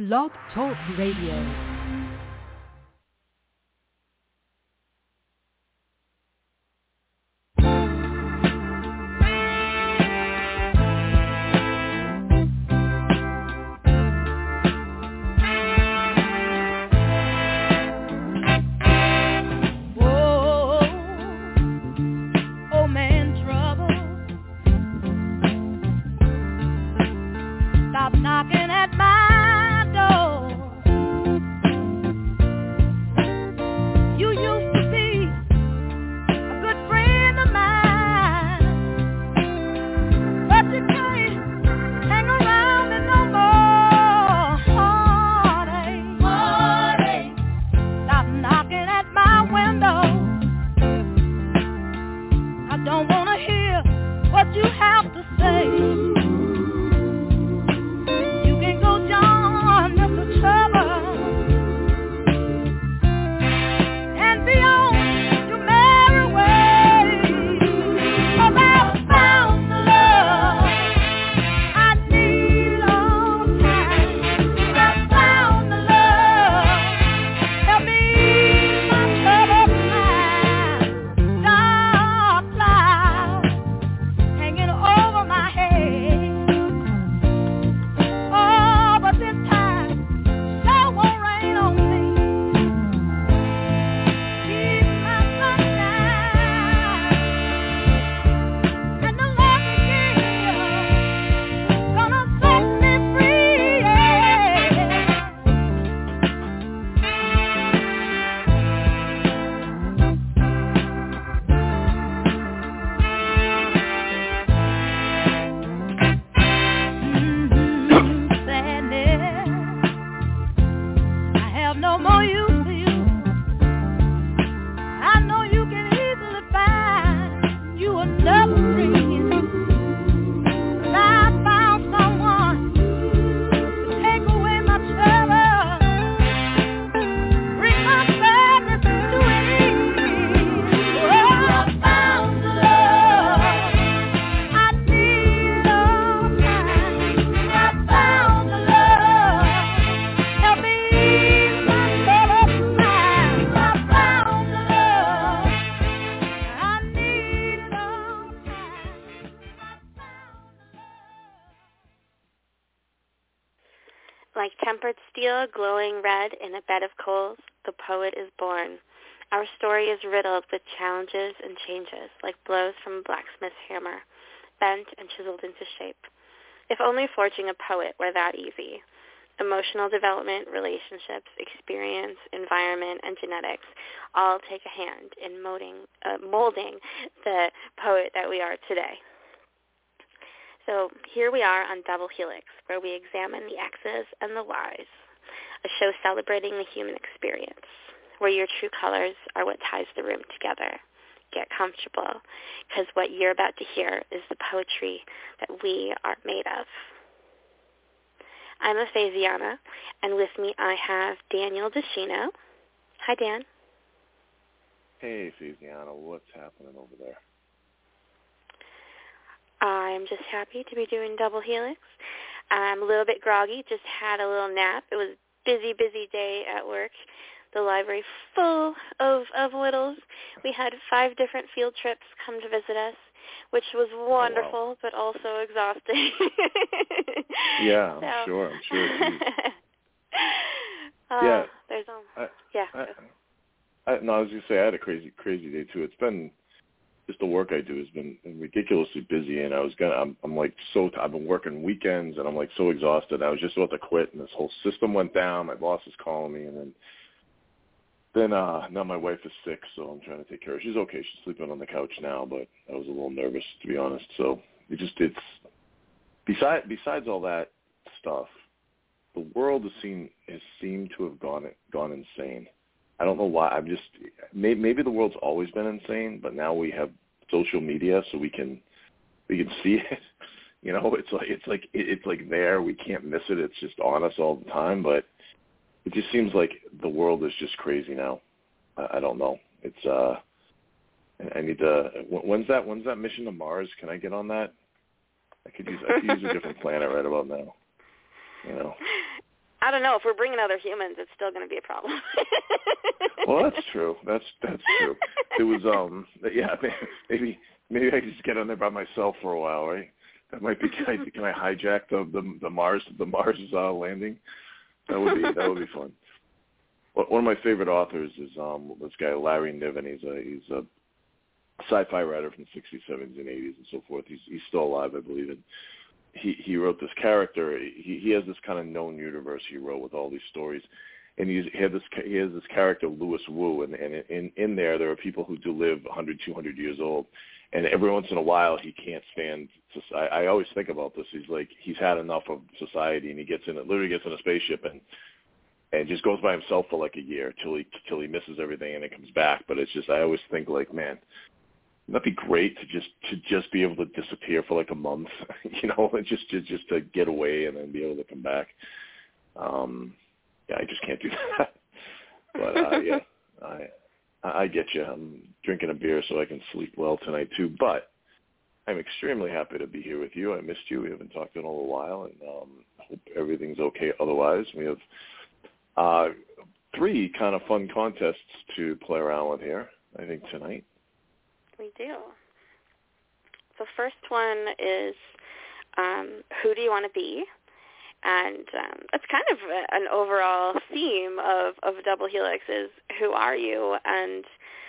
Blog Talk Radio. Like tempered steel glowing red in a bed of coals, the poet is born. Our story is riddled with challenges and changes, like blows from a blacksmith's hammer, bent and chiseled into shape. If only forging a poet were that easy. Emotional development, relationships, experience, environment, and genetics all take a hand in molding the poet that we are today. So here we are on Double Helix, where we examine the X's and the Y's, a show celebrating the human experience, where your true colors are what ties the room together. Get comfortable, because what you're about to hear is the poetry that we are made of. I'm Aphasiana, and with me I have Daniel Deschino. Hi, Dan. Hey, Aphasiana, what's happening over there? I'm just happy to be doing Double Helix. I'm a little bit groggy, just had a little nap. It was a busy day at work. The library full of littles. We had 5 different field trips come to visit us, which was wonderful, oh, wow. But also exhausting. Yeah, I'm sure. Yeah. There's I was going to say I had a crazy day, too. It's been... Just the work I do has been ridiculously busy, and I'm like I've been working weekends, and I'm like so exhausted. I was just about to quit, and this whole system went down. My boss is calling me, and then now my wife is sick, so I'm trying to take care of her. She's okay. She's sleeping on the couch now, but I was a little nervous, to be honest. So it's besides all that stuff, the world has seemed to have gone insane. I don't know why. Maybe the world's always been insane, but now we have social media, so we can see it. You know, it's like there. We can't miss it. It's just on us all the time. But it just seems like the world is just crazy now. I don't know. It's I need to. When's that mission to Mars? Can I get on that? I could use a different planet right about now. You know. I don't know. If we're bringing other humans, it's still going to be a problem. Well, that's true. That's true. It was yeah. Maybe I could just get on there by myself for a while, right? That might be. Can I hijack the Mars landing? That would be fun. One of my favorite authors is this guy Larry Niven. He's a sci-fi writer from the 60s, 70s, and 80s, and so forth. He's still alive, I believe. And he wrote this character. He has this kind of known universe he wrote with all these stories, and he has this character Louis Wu, and in there are people who do live 100, 200 years old, and every once in a while he can't stand. I always think about this. He's had enough of society, and he literally gets in a spaceship and just goes by himself for like a year till he misses everything and it comes back. But it's just, I always think like, man, wouldn't that be great to just be able to disappear for like a month, just to get away and then be able to come back. Yeah, I just can't do that. But yeah, I get you. I'm drinking a beer so I can sleep well tonight too. But I'm extremely happy to be here with you. I missed you. We haven't talked in a little while, and hope everything's okay otherwise. We have 3 kind of fun contests to play around with here, I think, tonight. We do. The first one is who do you want to be? And it's kind of an overall theme of Double Helix is who are you and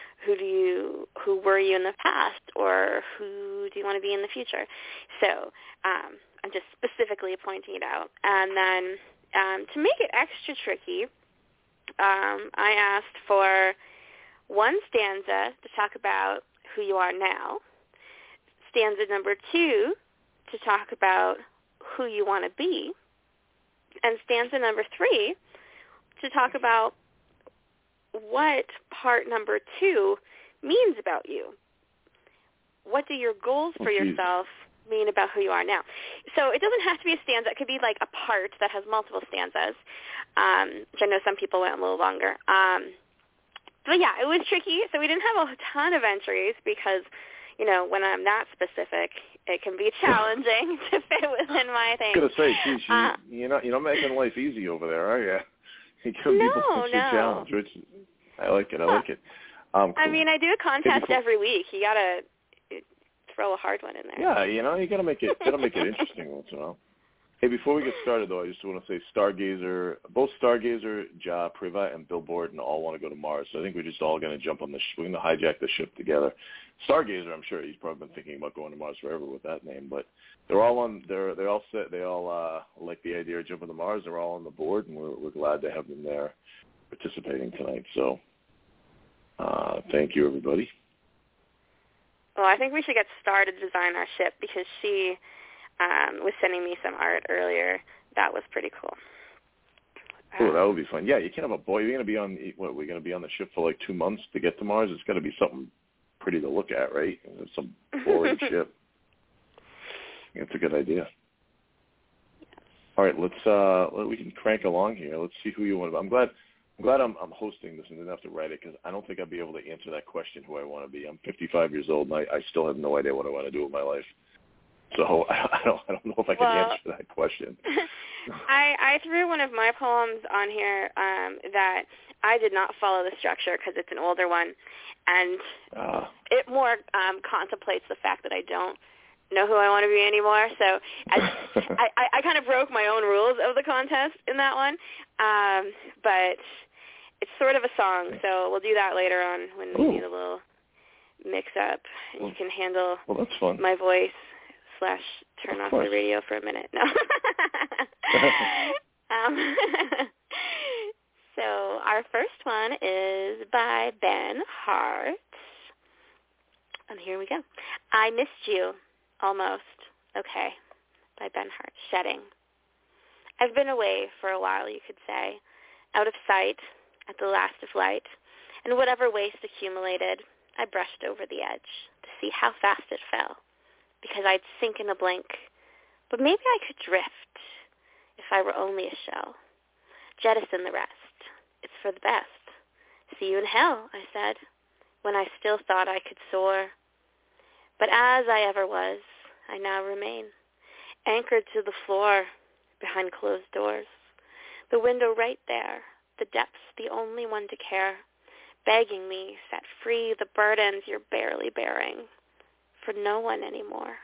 who were you in the past, or who do you want to be in the future? So I'm just specifically pointing it out. And then to make it extra tricky, I asked for one stanza to talk about who you are now, stanza number 2 to talk about who you want to be, and stanza number 3 to talk about what part number 2 means about you. What do your goals for yourself mean about who you are now? So it doesn't have to be a stanza. It could be like a part that has multiple stanzas, which I know some people went a little longer. But yeah, it was tricky. So we didn't have a ton of entries because, when I'm that specific, it can be challenging to fit within my thing. I was going to say, geez, you're not making life easy over there, are you? You give people a challenge, which I like it. Cool. I mean, I do a contest every week. You got to throw a hard one in there. Yeah, you got to make it interesting once in a while. Hey, before we get started, though, I just want to say both Stargazer, Ja, Priva, and Bill Borden all want to go to Mars. So I think we're just all going to jump on we're going to hijack the ship together. Stargazer, I'm sure he's probably been thinking about going to Mars forever with that name, but they're all set. They all like the idea of jumping to Mars. They're all on the board, and we're glad to have them there participating tonight. So thank you, everybody. Well, I think we should get Star to design our ship because she was sending me some art earlier. That was pretty cool. Oh, that would be fun. Yeah, you can't have a boy. You're going to be on we're going to be on the ship for like 2 months to get to Mars. It's got to be something pretty to look at, right? Some boring ship. It's a good idea. All right, we can crank along here. Let's see who you want to be. I'm glad I'm hosting this and didn't have to write it because I don't think I'd be able to answer that question, who I want to be. I'm 55 years old, and I still have no idea what I want to do with my life. So I don't know if I can answer that question. I threw one of my poems on here that I did not follow the structure because it's an older one, and it more contemplates the fact that I don't know who I want to be anymore. So I kind of broke my own rules of the contest in that one, but it's sort of a song, so we'll do that later on when we need a little mix-up, and you can handle that's fun. my voice / turn off the radio for a minute. No. So our first one is by Ben Hart. And here we go. I missed you, almost. Okay. By Ben Hart. Shedding. I've been away for a while, you could say, out of sight, at the last of light, and whatever waste accumulated, I brushed over the edge to see how fast it fell, because I'd sink in a blink. But maybe I could drift if I were only a shell. Jettison the rest. It's for the best. See you in hell, I said, when I still thought I could soar. But as I ever was, I now remain, anchored to the floor behind closed doors. The window right there, the depths the only one to care, begging me, set free the burdens you're barely bearing, for no one anymore.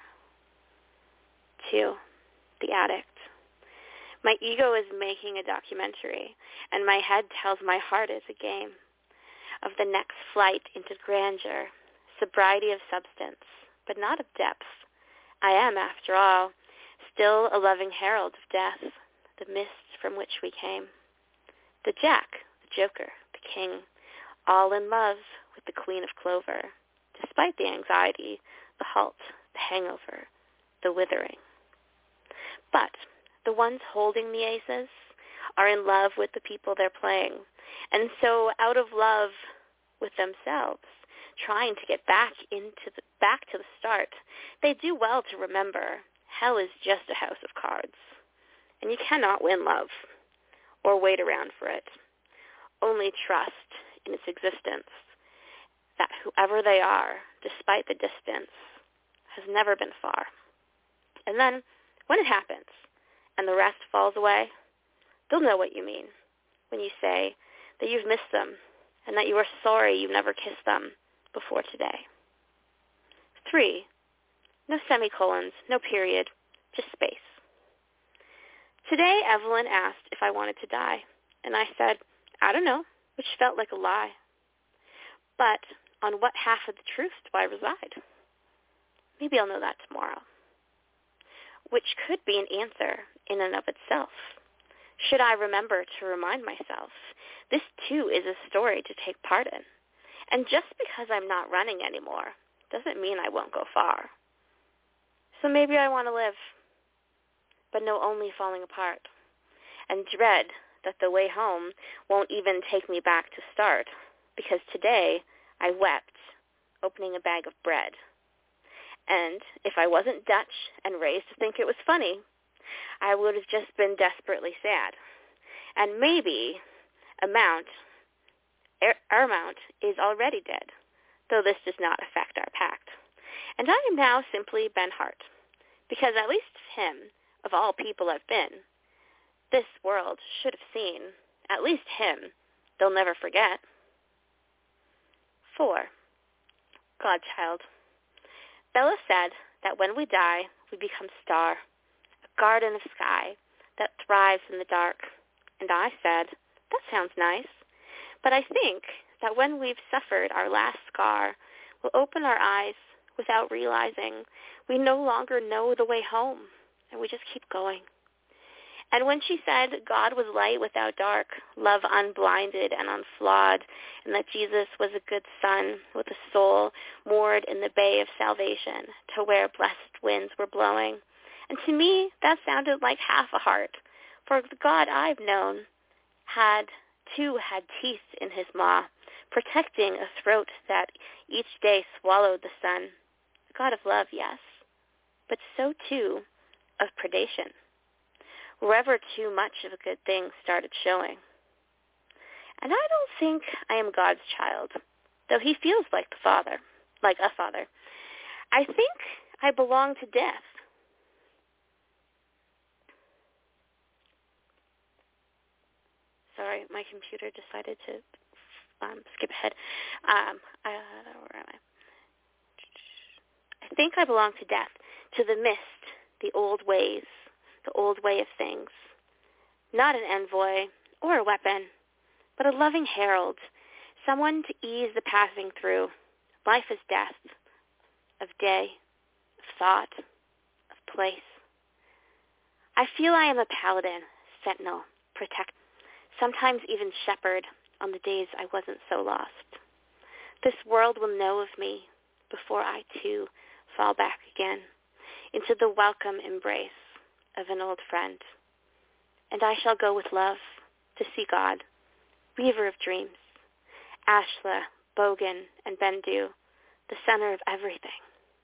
2. The addict. My ego is making a documentary, and my head tells my heart is a game of the next flight into grandeur, sobriety of substance, but not of depth. I am, after all, still a loving herald of death, the mist from which we came. The Jack, the Joker, the King, all in love with the Queen of Clover, despite the anxiety, the halt, the hangover, the withering. But the ones holding the aces are in love with the people they're playing, and so out of love with themselves, trying to get back to the start, they do well to remember hell is just a house of cards, and you cannot win love or wait around for it. Only trust in its existence, that whoever they are, despite the distance, has never been far. And then, when it happens, and the rest falls away, they'll know what you mean when you say that you've missed them and that you are sorry you never kissed them before today. 3. No semicolons, no period, just space. Today, Evelyn asked if I wanted to die, and I said, I don't know, which felt like a lie. But on what half of the truth do I reside? Maybe I'll know that tomorrow. Which could be an answer in and of itself. Should I remember to remind myself, this too is a story to take part in. And just because I'm not running anymore doesn't mean I won't go far. So maybe I want to live, but know only falling apart, and dread that the way home won't even take me back to start, because today I wept opening a bag of bread. And if I wasn't Dutch and raised to think it was funny, I would have just been desperately sad. And maybe Armount is already dead, though this does not affect our pact. And I am now simply Ben Hart, because at least him, of all people I've been, this world should have seen, at least him, they'll never forget. 4. Godchild. Bella said that when we die, we become star, a garden of sky that thrives in the dark. And I said, that sounds nice. But I think that when we've suffered our last scar, we'll open our eyes without realizing we no longer know the way home, and we just keep going. And when she said God was light without dark, love unblinded and unflawed, and that Jesus was a good son with a soul moored in the bay of salvation to where blessed winds were blowing. And to me, that sounded like half a heart, for the God I've known had teeth in his maw, protecting a throat that each day swallowed the sun. A God of love, yes, but so too of predation, wherever too much of a good thing started showing. And I don't think I am God's child, though he feels like a father. I think I belong to death. Sorry, my computer decided to skip ahead. Where am I? I think I belong to death, to the mist, the old ways, the old way of things. Not an envoy or a weapon, but a loving herald, someone to ease the passing through. Life is death, of day, of thought, of place. I feel I am a paladin, sentinel, protector, sometimes even shepherd on the days I wasn't so lost. This world will know of me before I too fall back again into the welcome embrace of an old friend. And I shall go with love to see God, weaver of dreams, Ashla, Bogan, and Bendu, the center of everything.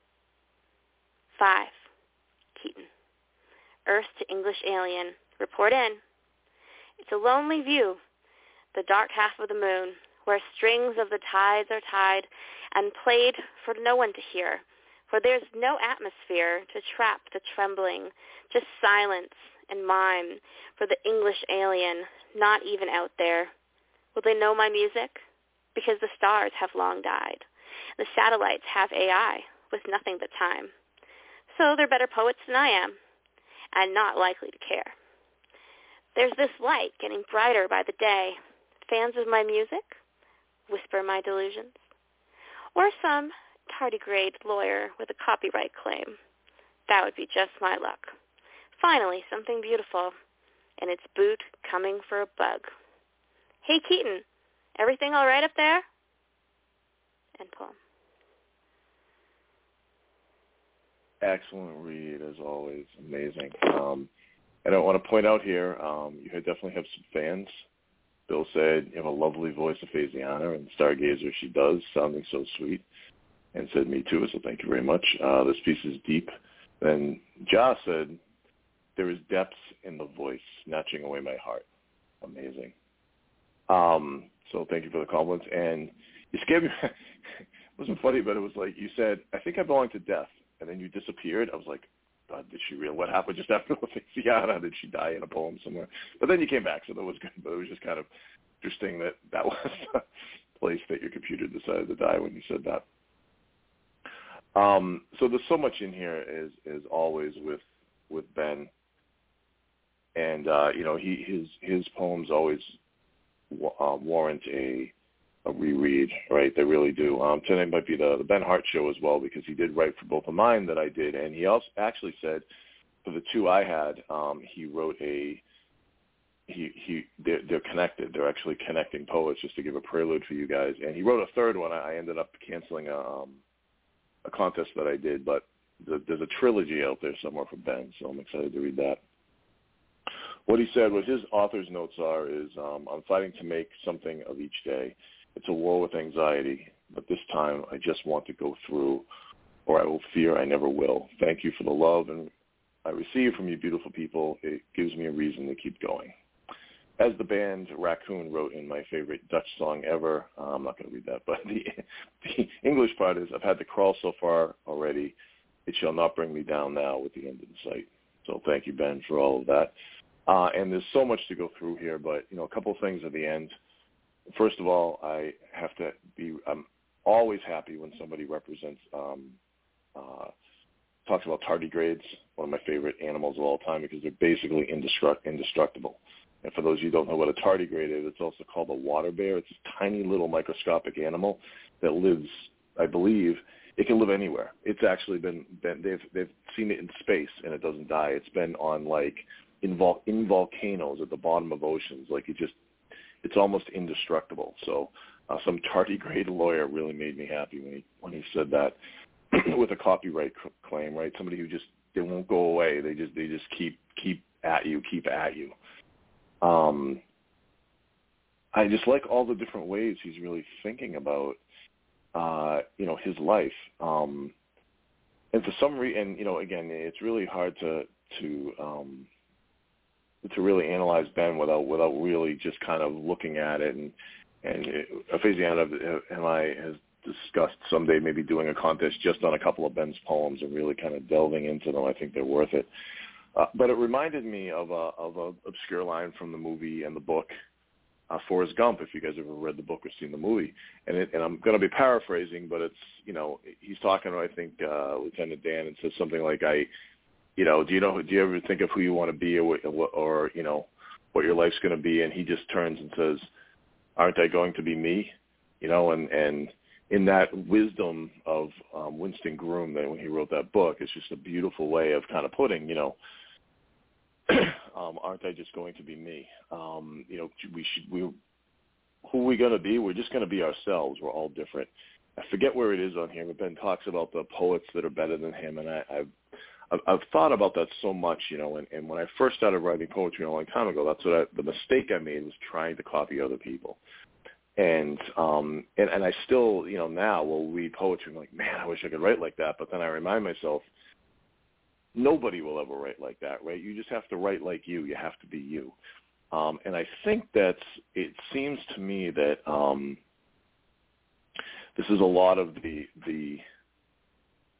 5. Keaton. Earth to English alien. Report in. It's a lonely view, the dark half of the moon, where strings of the tides are tied and played for no one to hear, for there's no atmosphere to trap the trembling, just silence and mime for the English alien not even out there. Will they know my music? Because the stars have long died. The satellites have AI with nothing but time. So they're better poets than I am, and not likely to care. There's this light getting brighter by the day. Fans of my music whisper my delusions. Or some tardigrade lawyer with a copyright claim. That would be just my luck. Finally, something beautiful, and its boot coming for a bug. Hey, Keaton, everything all right up there? End poem. Excellent read, as always. Amazing. And I want to point out here, you definitely have some fans. Bill said you have a lovely voice of Phasiana, and Stargazer she does, sounding so sweet, and said me too, so thank you very much. This piece is deep. Then Ja said, there is depth in the voice, snatching away my heart. Amazing. So thank you for the compliments. And you scared me. It wasn't funny, but it was like you said, I think I belong to death. And then you disappeared. I was like, God, did she really? What happened just after Phasiana? Did she die in a poem somewhere? But then you came back, so that was good. But it was just kind of interesting that was the place that your computer decided to die when you said that. So there's so much in here, as always, with Ben. And, his poems always warrant a reread, right? They really do. Tonight might be the Ben Hart show as well, because he did write for both of mine that I did. And he also actually said for the two I had, he wrote they're connected. They're actually connecting poets, just to give a prelude for you guys. And he wrote a third one. I ended up canceling a contest that I did, but there's a trilogy out there somewhere for Ben, so I'm excited to read that. What he said, what his author's notes are, is I'm fighting to make something of each day. It's a war with anxiety, but this time I just want to go through, or I will fear I never will. Thank you for the love and I receive from you beautiful people. It gives me a reason to keep going. As the band Raccoon wrote in my favorite Dutch song ever, I'm not going to read that, but the English part is, I've had to crawl so far already, it shall not bring me down now with the end in sight. So thank you, Ben, for all of that. And there's so much to go through here, but, a couple of things at the end. First of all, I'm always happy when somebody represents, talks about tardigrades, one of my favorite animals of all time, because they're basically indestructible. And for those of you who don't know what a tardigrade is, it's also called a water bear. It's a tiny little microscopic animal that lives, I believe, it can live anywhere. It's actually been they've seen it in space and it doesn't die. It's been on in volcanoes at the bottom of oceans. It's almost indestructible. So some tardigrade lawyer really made me happy when he said that with a copyright claim, right? Somebody who they won't go away. They just keep at you. I just like all the different ways he's really thinking about, his life. And for some reason, again, it's really hard to really analyze Ben without really just kind of looking at it. And Phasiana and I has discussed someday maybe doing a contest just on a couple of Ben's poems and really kind of delving into them. I think they're worth it. But it reminded me of a obscure line from the movie and the book, Forrest Gump, if you guys ever read the book or seen the movie. And I'm going to be paraphrasing, but it's, he's talking to, I think, Lieutenant Dan, and says something like, do you ever think of who you want to be or what your life's going to be? And he just turns and says, aren't I going to be me? And in that wisdom of Winston Groom, that when he wrote that book, it's just a beautiful way of kind of putting, aren't I just going to be me? Who are we going to be? We're just going to be ourselves. We're all different. I forget where it is on here, but Ben talks about the poets that are better than him, and I've thought about that so much, and when I first started writing poetry a long time ago, that's the mistake I made was trying to copy other people. And I still, now will read poetry and I'm like, man, I wish I could write like that. But then I remind myself, nobody will ever write like that, right? You just have to write like you. You have to be you. And I think it seems to me that this is a lot of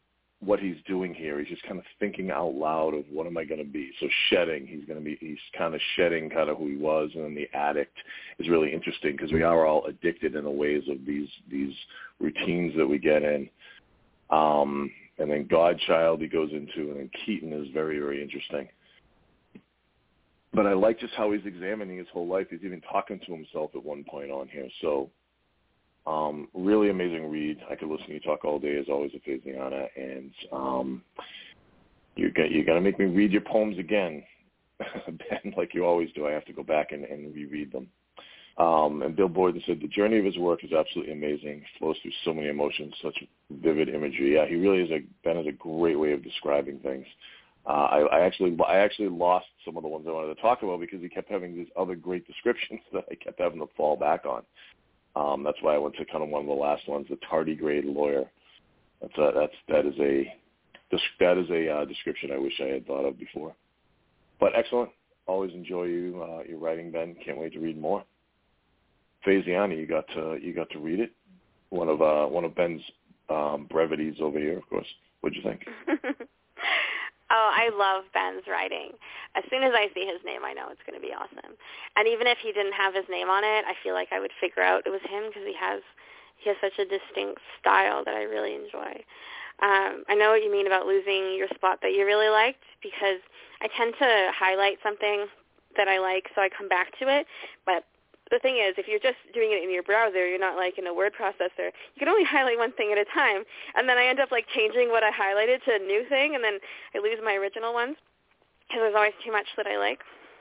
what he's doing here. He's just kind of thinking out loud of what am I going to be. So shedding, he's kind of shedding kind of who he was. And then the addict is really interesting because we are all addicted in the ways of these routines that we get in. And then Godchild he goes into, and then Keaton is very, very interesting. But I like just how he's examining his whole life. He's even talking to himself at one point on here. So really amazing read. I could listen to you talk all day, as always, with Faziana. And you're going to make me read your poems again, Ben, like you always do. I have to go back and reread them. And Bill Boyden said, the journey of his work is absolutely amazing. He flows through so many emotions, such vivid imagery. Yeah, he really is. Ben has a great way of describing things. I actually lost some of the ones I wanted to talk about because he kept having these other great descriptions that I kept having to fall back on. That's why I went to kind of one of the last ones, the tardigrade lawyer. That is a description I wish I had thought of before. But excellent. Always enjoy your writing, Ben. Can't wait to read more. Faziana, you got to read it. One of Ben's brevities over here, of course. What'd you think? Oh, I love Ben's writing. As soon as I see his name, I know it's going to be awesome. And even if he didn't have his name on it, I feel like I would figure out it was him because he has such a distinct style that I really enjoy. I know what you mean about losing your spot that you really liked, because I tend to highlight something that I like so I come back to it. But the thing is, if you're just doing it in your browser, you're not like in a word processor, you can only highlight one thing at a time. And then I end up like changing what I highlighted to a new thing, and then I lose my original ones because there's always too much that I like.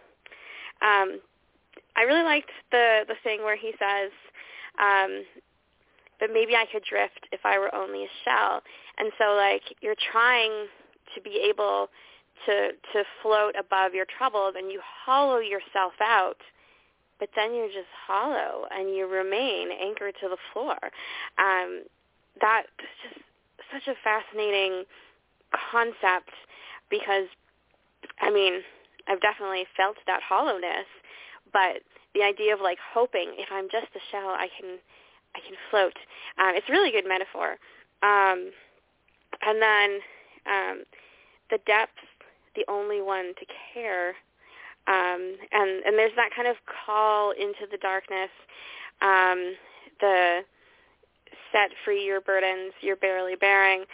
I really liked the thing where he says, but maybe I could drift if I were only a shell. And so like you're trying to be able to float above your troubles, and you hollow yourself out, but then you're just hollow and you remain anchored to the floor. That's just such a fascinating concept because, I mean, I've definitely felt that hollowness, but the idea of like hoping if I'm just a shell, I can float. It's a really good metaphor. And then the depth, the only one to care. And there's that kind of call into the darkness, the set free your burdens you're barely bearing,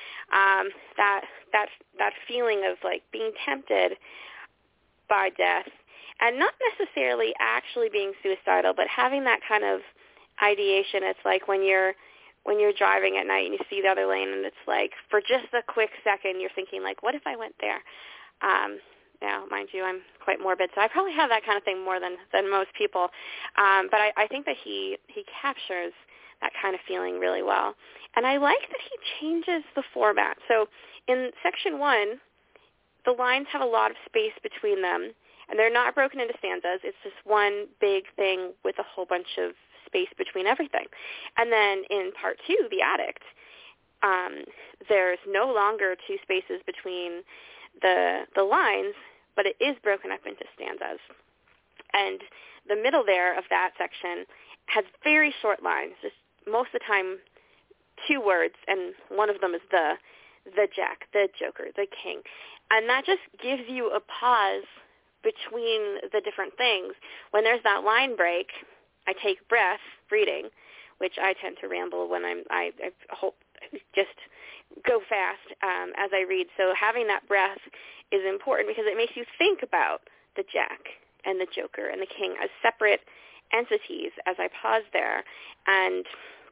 that feeling of like being tempted by death, and not necessarily actually being suicidal, but having that kind of ideation. It's like when you're driving at night and you see the other lane, and it's like for just a quick second you're thinking like, what if I went there? Now, mind you, I'm quite morbid, so I probably have that kind of thing more than most people. But I think that he captures that kind of feeling really well. And I like that he changes the format. So in section 1, the lines have a lot of space between them, and they're not broken into stanzas. It's just one big thing with a whole bunch of space between everything. And then in part 2, The Addict, there's no longer two spaces between the lines, but it is broken up into stanzas. And the middle there of that section has very short lines, just most of the time 2 words, and one of them is the Jack, the Joker, the King. And that just gives you a pause between the different things. When there's that line break, I take breath reading, which I tend to ramble when I hope just go fast as I read. So having that breath is important because it makes you think about the Jack and the Joker and the King as separate entities as I pause there. And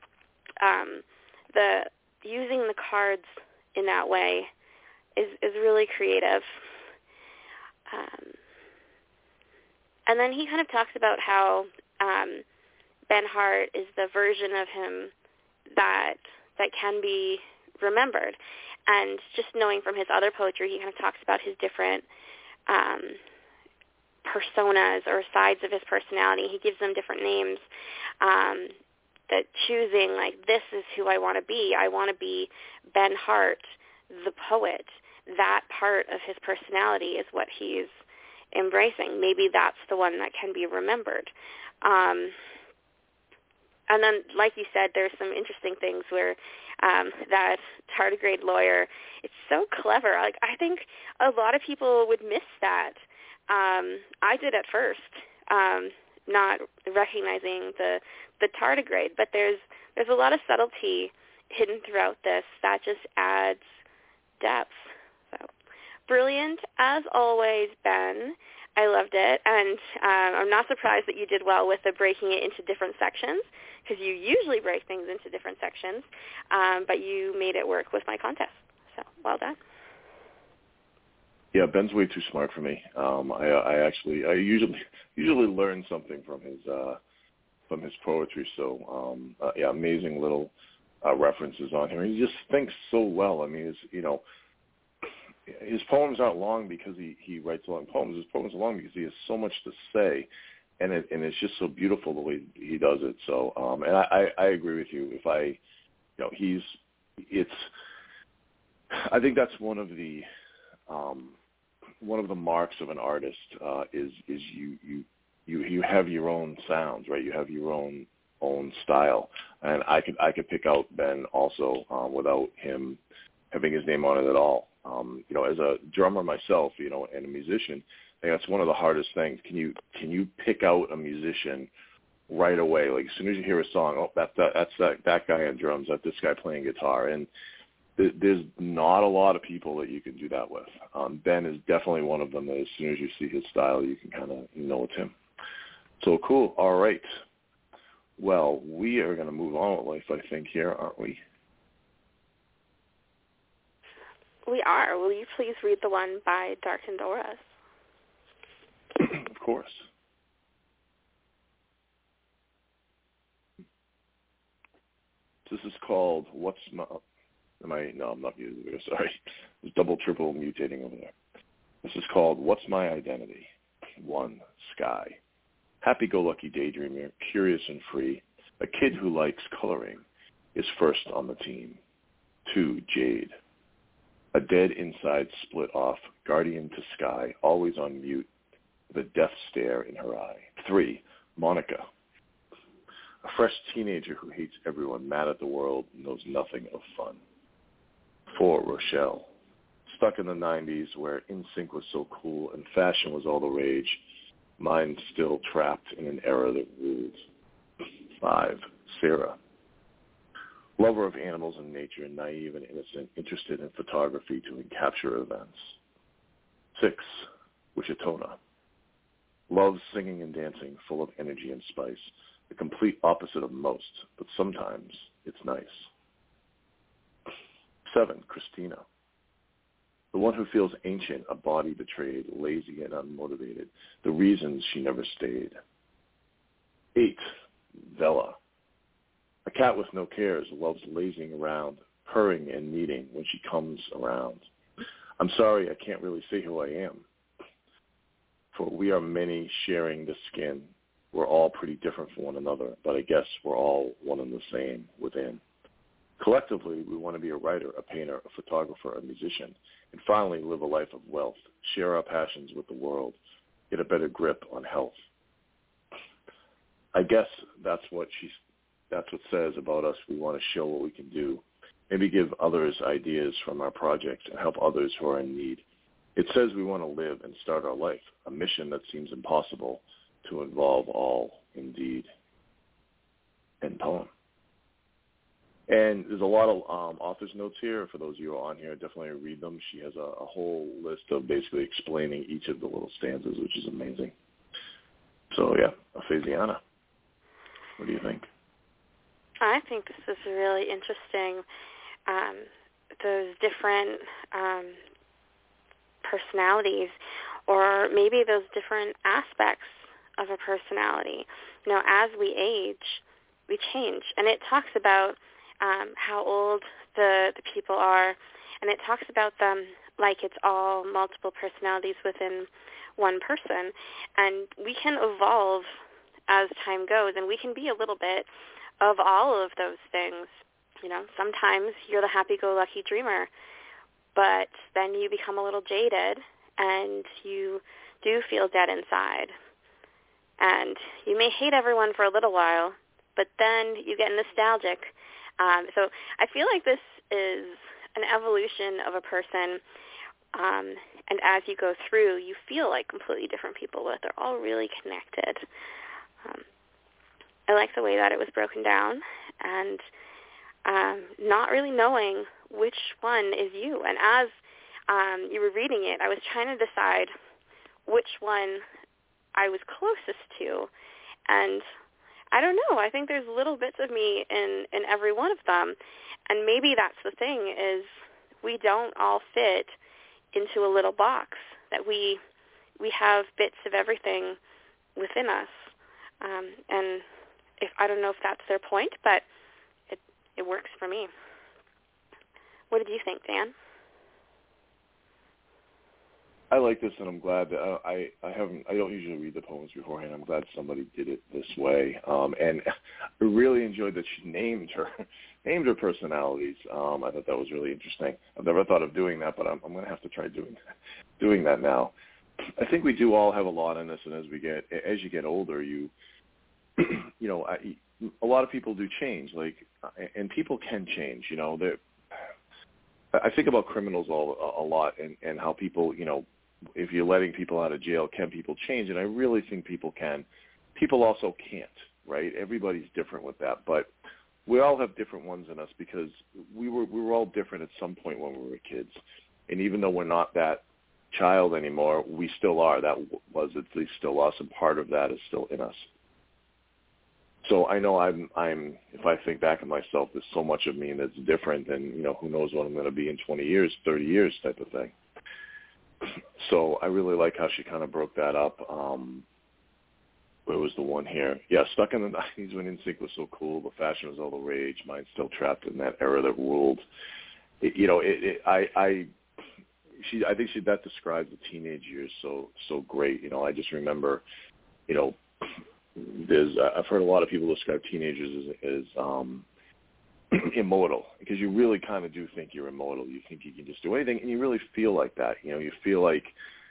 the using the cards in that way is really creative. And then he kind of talks about how Ben Hart is the version of him that can be remembered. And just knowing from his other poetry, he kind of talks about his different personas or sides of his personality. He gives them different names, that choosing, like, this is who I want to be. I want to be Ben Hart, the poet. That part of his personality is what he's embracing. Maybe that's the one that can be remembered. And then, like you said, there's some interesting things where that tardigrade lawyer. It's so clever. Like, I think a lot of people would miss that. I did at first, not recognizing the tardigrade, but there's a lot of subtlety hidden throughout this that just adds depth. So brilliant as always, Ben. I loved it, and I'm not surprised that you did well with the breaking it into different sections, because you usually break things into different sections, but you made it work with my contest. So well done. Yeah, Ben's way too smart for me. I usually learn something from his poetry. So yeah, amazing little references on here. He just thinks so well. I mean, his poems aren't long because he writes long poems. His poems are long because he has so much to say, and it's just so beautiful the way he does it. So, and I agree with you. I think that's one of the marks of an artist is you have your own sounds, right? You have your own style, and I could pick out Ben also without him having his name on it at all. As a drummer myself, and a musician, I think that's one of the hardest things. Can you pick out a musician right away? Like, as soon as you hear a song, oh, that's that guy on drums, that's this guy playing guitar, and there's not a lot of people that you can do that with. Ben is definitely one of them. That as soon as you see his style, you can kind of know it's him. So cool. All right. Well, we are going to move on with life, I think, here, aren't we? We are. Will you please read the one by Darkened Auras? Of course. This is called What's My... No, I'm not muted there, sorry. There's double, triple mutating over there. This is called What's My Identity? 1, Sky. Happy-go-lucky daydreamer, curious and free. A kid who likes coloring is first on the team. 2, Jade. A dead inside split off, guardian to sky, always on mute, with a death stare in her eye. 3, Monica. A fresh teenager who hates everyone, mad at the world, knows nothing of fun. 4, Rochelle. Stuck in the 90s where NSYNC was so cool and fashion was all the rage, mind still trapped in an era that ruled. 5, Sarah. Lover of animals and nature, naive and innocent, interested in photography to capture events. 6, Wichitona. Loves singing and dancing, full of energy and spice, the complete opposite of most, but sometimes it's nice. 7, Christina. The one who feels ancient, a body betrayed, lazy and unmotivated, the reasons she never stayed. 8, Vela. A cat with no cares, loves lazing around, purring and kneading when she comes around. I'm sorry, I can't really say who I am, for we are many sharing the skin. We're all pretty different from one another, but I guess we're all one and the same within. Collectively, we want to be a writer, a painter, a photographer, a musician, and finally live a life of wealth, share our passions with the world, get a better grip on health. I guess that's what says about us. We want to show what we can do, maybe give others ideas from our projects and help others who are in need. It says we want to live and start our life, a mission that seems impossible to involve all indeed. End poem. And there's a lot of author's notes here. For those of you who are on here, definitely read them. She has a whole list of basically explaining each of the little stanzas, which is amazing. So, yeah, Aphaziana. What do you think? I think this is really interesting. Those different personalities, or maybe those different aspects of a personality. As we age, we change. And it talks about how old the people are, and it talks about them like it's all multiple personalities within one person. And we can evolve as time goes, and we can be a little bit of all of those things. Sometimes you're the happy-go-lucky dreamer, but then you become a little jaded, and you do feel dead inside. And you may hate everyone for a little while, but then you get nostalgic, So I feel like this is an evolution of a person, and as you go through, you feel like completely different people, but they're all really connected. I like the way that it was broken down, and not really knowing which one is you. And as you were reading it, I was trying to decide which one I was closest to, and I don't know. I think there's little bits of me in every one of them, and maybe that's the thing, is we don't all fit into a little box, that we have bits of everything within us, and I don't know if that's their point, but it works for me. What did you think, Dan? I like this, and I'm glad that I don't usually read the poems beforehand. I'm glad somebody did it this way, and I really enjoyed that she named her personalities. I thought that was really interesting. I've never thought of doing that, but I'm going to have to try doing that now. I think we do all have a lot in us, and as you get older, a lot of people do change, and people can change. I think about criminals a lot, and how people, if you're letting people out of jail, can people change? And I really think people can. People also can't, right? Everybody's different with that, but we all have different ones in us, because we were all different at some point when we were kids. And even though we're not that child anymore, we still are. That was at least still us, and part of that is still in us. So I know I'm if I think back at myself, there's so much of me that's different, and who knows what I'm going to be in 20 years, 30 years type of thing. So I really like how she kind of broke that up. Where was the one here? Yeah, stuck in the 90s when NSYNC was so cool, the fashion was all the rage, mine still trapped in that era that ruled. I think that describes the teenage years so great. I just remember, I've heard a lot of people describe teenagers as immortal, because you really kind of do think you're immortal. You think you can just do anything, and you really feel like that. You feel like,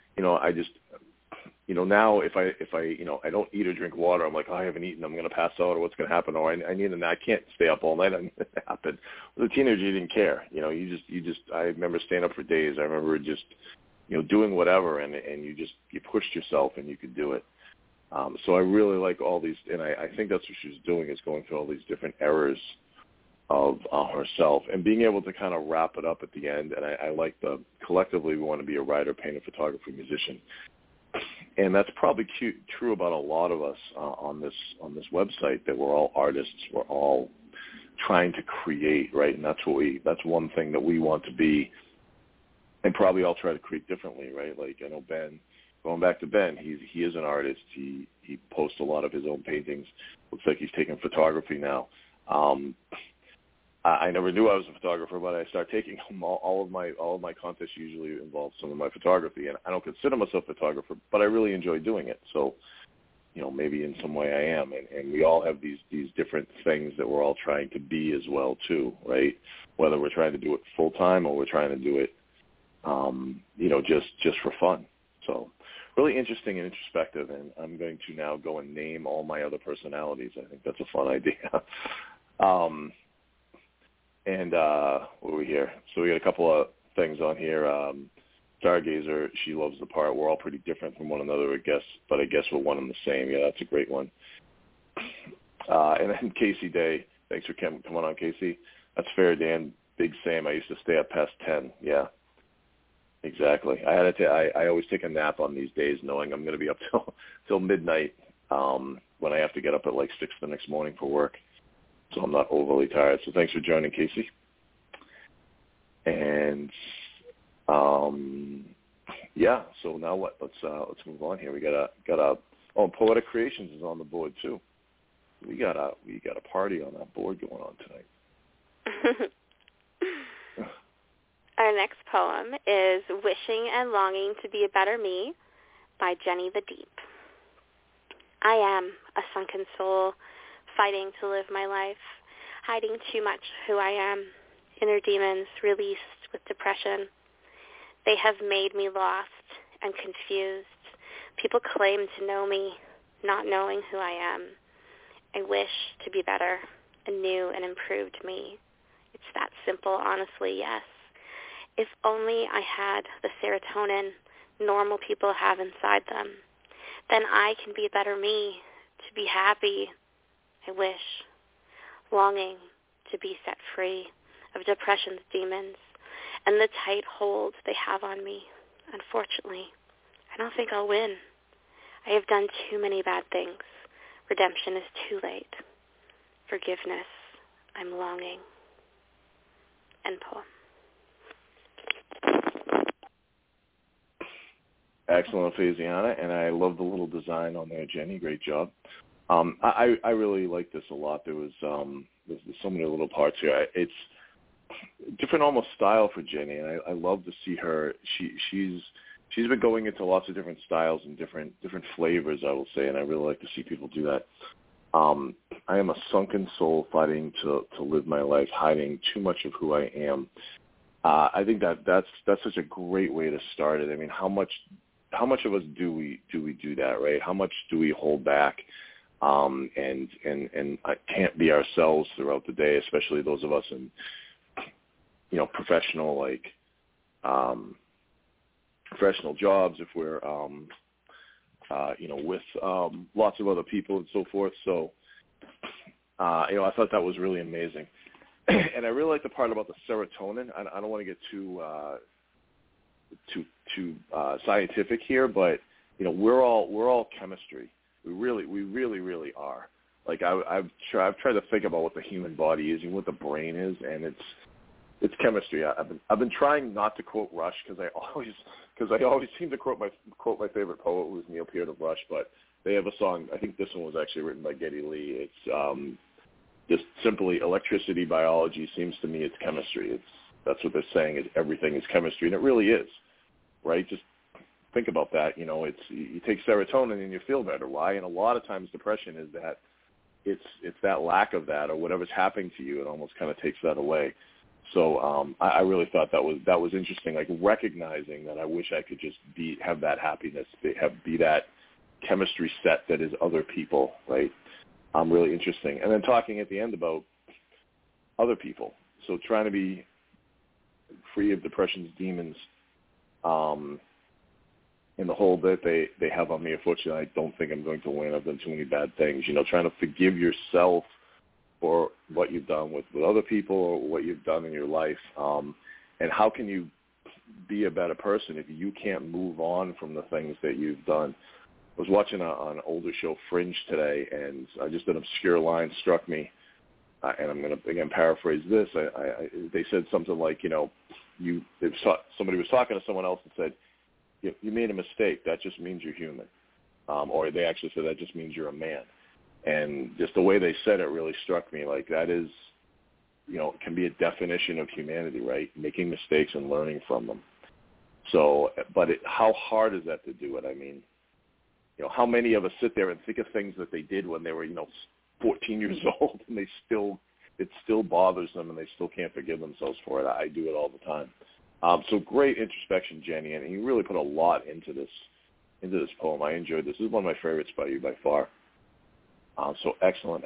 now if I I don't eat or drink water, I'm like, I haven't eaten, I'm going to pass out, or what's going to happen, or I need I can't stay up all night. I need it to happen. With a teenager, you didn't care. You just. I remember staying up for days. I remember just, doing whatever, and you pushed yourself, and you could do it. So I really like all these, and I think that's what she was doing, is going through all these different eras of herself, and being able to kind of wrap it up at the end. And I like collectively we want to be a writer, painter, photographer, musician. And that's probably true about a lot of us on this website, that we're all artists. We're all trying to create, right? And that's one thing that we want to be, and probably all try to create differently, right? Like, I know Ben, going back to Ben, he is an artist. He posts a lot of his own paintings. Looks like he's taking photography now. I never knew I was a photographer, but I started taking them. All of my contests usually involve some of my photography, and I don't consider myself a photographer, but I really enjoy doing it. So, maybe in some way I am, and we all have these different things that we're all trying to be as well too, right? Whether we're trying to do it full time or we're trying to do it, just for fun. So, really interesting and introspective, and I'm going to now go and name all my other personalities. I think that's a fun idea. And what are we here? So we got a couple of things on here. Stargazer, she loves the part. We're all pretty different from one another, I guess, but I guess we're one and the same. Yeah, that's a great one. And then Casey Day, thanks for coming on, Casey. That's fair, Dan. Big Sam, I used to stay up past 10. Yeah, exactly. I always take a nap on these days, knowing I'm going to be up till midnight when I have to get up at like 6 the next morning for work. So I'm not overly tired. So thanks for joining, Casey. And so now what? Let's move on here. We got Poetic Creations is on the board too. We got a party on that board going on tonight. Our next poem is Wishing and Longing to Be a Better Me by Jenny the Deep. I am a sunken soul, fighting to live my life, hiding too much who I am, inner demons released with depression. They have made me lost and confused. People claim to know me, not knowing who I am. I wish to be better. a new and improved me. It's that simple, honestly, yes. If only I had the serotonin normal people have inside them, then I can be a better me, to be happy, I wish, longing to be set free of depression's demons and the tight hold they have on me. Unfortunately, I don't think I'll win. I have done too many bad things. Redemption is too late. Forgiveness, I'm longing. End poem. Excellent, Faisiana, and I love the little design on there, Jenny. Great job. I really like this a lot. There's so many little parts here. It's different almost style for Jenny, and I love to see her. She's been going into lots of different styles and different flavors, I will say, and I really like to see people do that. I am a sunken soul fighting to live my life, hiding too much of who I am. I think that's such a great way to start it. I mean, how much of us do we do that, right? How much do we hold back and can't be ourselves throughout the day, especially those of us in professional professional jobs, if we're with lots of other people and so forth. So I thought that was really amazing. And I really like the part about the serotonin. I don't want to get too scientific here, but we're all chemistry. We really are. Like I've tried to think about what the human body is and what the brain is, and it's chemistry. I've been trying not to quote Rush because I always seem to quote my favorite poet, who is Neil Peart of Rush. But they have a song. I think this one was actually written by Geddy Lee. It's just simply electricity, biology. Seems to me it's chemistry. That's what they're saying, is everything is chemistry, and it really is, right? Just think about that. You take serotonin and you feel better. Why? And a lot of times depression is that it's that lack of that, or whatever's happening to you. It almost kind of takes that away. So I really thought that was interesting. Like recognizing that I wish I could just have that happiness, be that chemistry set that is other people, right? Really interesting. And then talking at the end about other people. So trying to be free of depression's demons, and the hold that they have on me. Unfortunately, I don't think I'm going to win. I've done too many bad things. Trying to forgive yourself for what you've done with other people or what you've done in your life. And how can you be a better person if you can't move on from the things that you've done? I was watching an older show, Fringe, today, and just an obscure line struck me. And I'm going to, again, paraphrase this. They said something like, somebody was talking to someone else and said, you made a mistake. That just means you're human. Or they actually said that just means you're a man. And just the way they said it really struck me. Like that is, it can be a definition of humanity, right? Making mistakes and learning from them. So, but how hard is that to do it? I mean, how many of us sit there and think of things that they did when they were, 14 years old, and it still bothers them, and they still can't forgive themselves for it. I do it all the time. So great introspection, Jenny, and you really put a lot into this poem. I enjoyed this. This is one of my favorites by you by far. So excellent.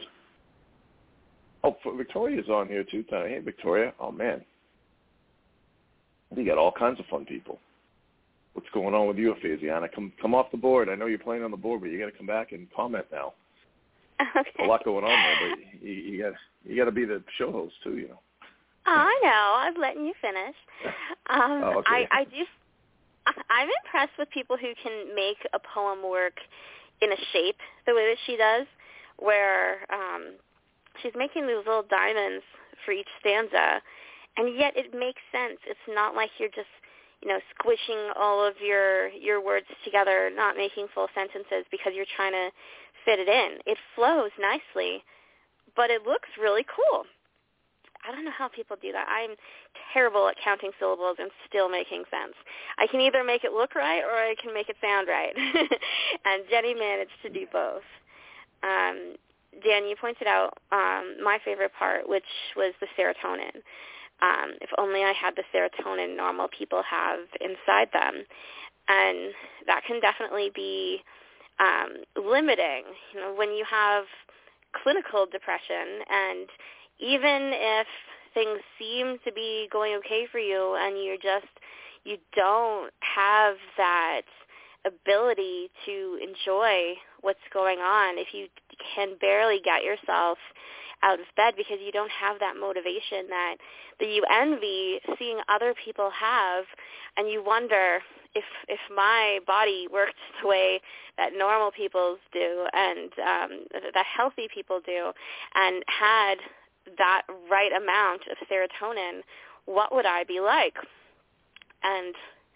Oh, Victoria's on here too. Hey, Victoria. Oh man, you got all kinds of fun people. What's going on with you, Faisiana? Come off the board. I know you're playing on the board, but you got to come back and comment now. Okay. A lot going on there, but you got to be the show host too, Oh, I know. I'm letting you finish. Okay. I'm impressed with people who can make a poem work in a shape the way that she does, where she's making these little diamonds for each stanza, and yet it makes sense. It's not like you're just, squishing all of your words together, not making full sentences because you're trying to fit it in. It flows nicely, but it looks really cool. I don't know how people do that. I'm terrible at counting syllables and still making sense. I can either make it look right or I can make it sound right. And Jenny managed to do both. Dan, you pointed out my favorite part, which was the serotonin. If only I had the serotonin normal people have inside them. And that can definitely be limiting. When you have clinical depression. And even if things seem to be going okay for you and you don't have that ability to enjoy what's going on, if you can barely get yourself out of bed because you don't have that motivation that you envy seeing other people have, and you wonder if my body worked the way that normal people do and that healthy people do and had that right amount of serotonin, what would I be like? And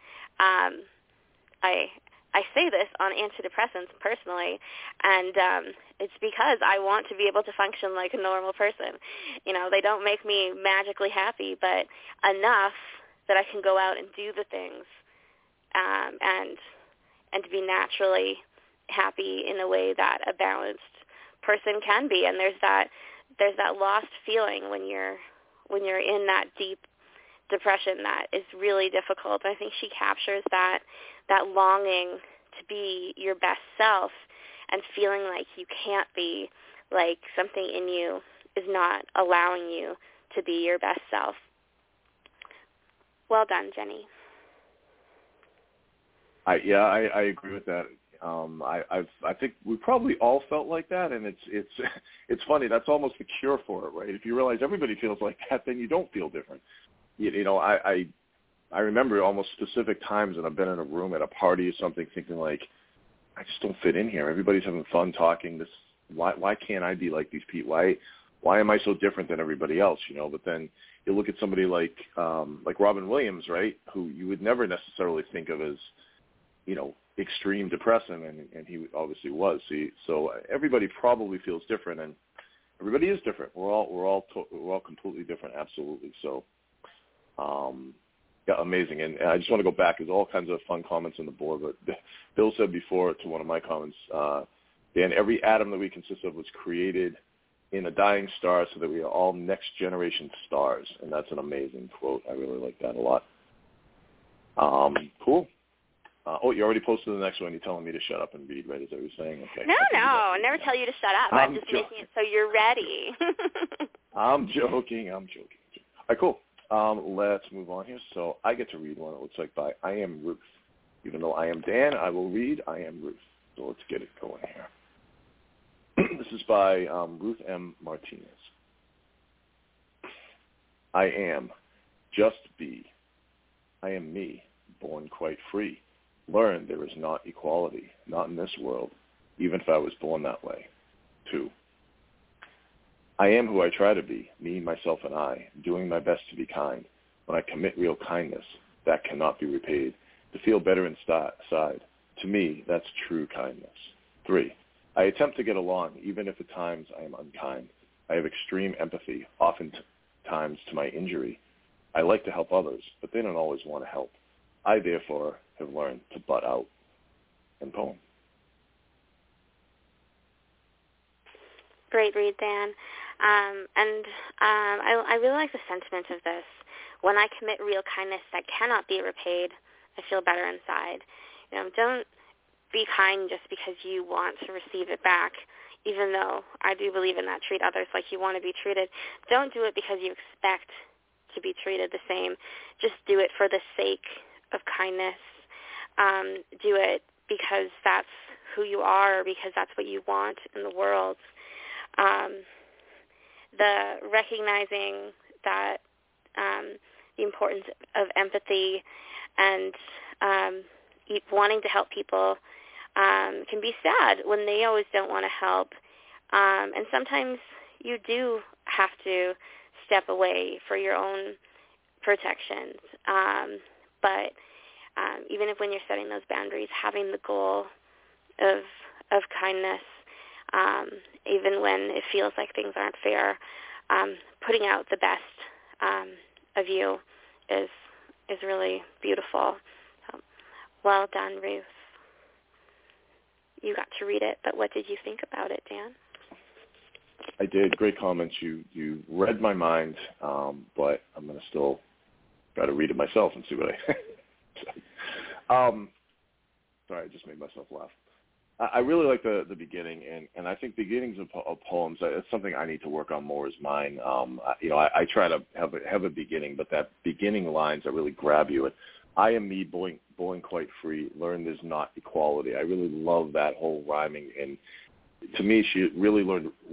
I say this on antidepressants personally, and it's because I want to be able to function like a normal person. You know, they don't make me magically happy, but enough that I can go out and do the things and to be naturally happy in a way that a balanced person can be. And there's that lost feeling when you're in that deep depression that is really difficult. And I think she captures that longing to be your best self and feeling like you can't be, like something in you is not allowing you to be your best self. Well done, Jenny. I agree with that. I think we probably all felt like that, and it's funny. That's almost the cure for it, right? If you realize everybody feels like that, then you don't feel different. You know, I remember almost specific times when I've been in a room at a party or something, thinking like, I just don't fit in here. Everybody's having fun talking. Why can't I be like these people? Why am I so different than everybody else? You know. But then you look at somebody like Robin Williams, right? Who you would never necessarily think of as, you know, extreme depression, and he obviously was. See, so everybody probably feels different, and everybody is different. We're all completely different, absolutely. So, yeah, amazing. And I just want to go back. There's all kinds of fun comments on the board, but Bill said before to one of my comments, Dan, every atom that we consist of was created in a dying star so that we are all next generation stars, and that's an amazing quote. I really like that a lot. Cool. You already posted the next one. You're telling me to shut up and read, right? Is that what you're saying? Okay. No, I never tell you to shut up. I'm just making it so you're ready. I'm joking. All right, cool. Let's move on here. So I get to read one. It looks like by I Am Ruth. Even though I am Dan, I will read I Am Ruth. So let's get it going here. This is by Ruth M. Martinez. I am. Just be. I am me, born quite free. Learn there is not equality, not in this world, even if I was born that way. 2. I am who I try to be, me, myself, and I, doing my best to be kind. When I commit real kindness, that cannot be repaid. To feel better inside, to me, that's true kindness. 3. I attempt to get along, even if at times I am unkind. I have extreme empathy, oftentimes to my injury. I like to help others, but they don't always want to help. I, therefore, have learned to butt out. End poem. Great read, Dan. I really like the sentiment of this. When I commit real kindness that cannot be repaid, I feel better inside. You know, don't be kind just because you want to receive it back, even though I do believe in that. Treat others like you want to be treated. Don't do it because you expect to be treated the same. Just do it for the sake of kindness. Do it because that's who you are, because that's what you want in the world. The recognizing that the importance of empathy and wanting to help people can be sad when they always don't want to help. And sometimes you do have to step away for your own protections. But even if when you're setting those boundaries, having the goal of kindness, even when it feels like things aren't fair, putting out the best of you is really beautiful. So, well done, Ruth. You got to read it, but what did you think about it, Dan? I did. Great comments. You read my mind, but I'm going to still try to read it myself and see what I Sorry, I just made myself laugh. I really like the beginning, and I think beginnings of poems, it's something I need to work on more is mine. I try to have a beginning, but that beginning lines that really grab you. And I am me, born quite free, learn there's not equality. I really love that whole rhyming. And to me, she really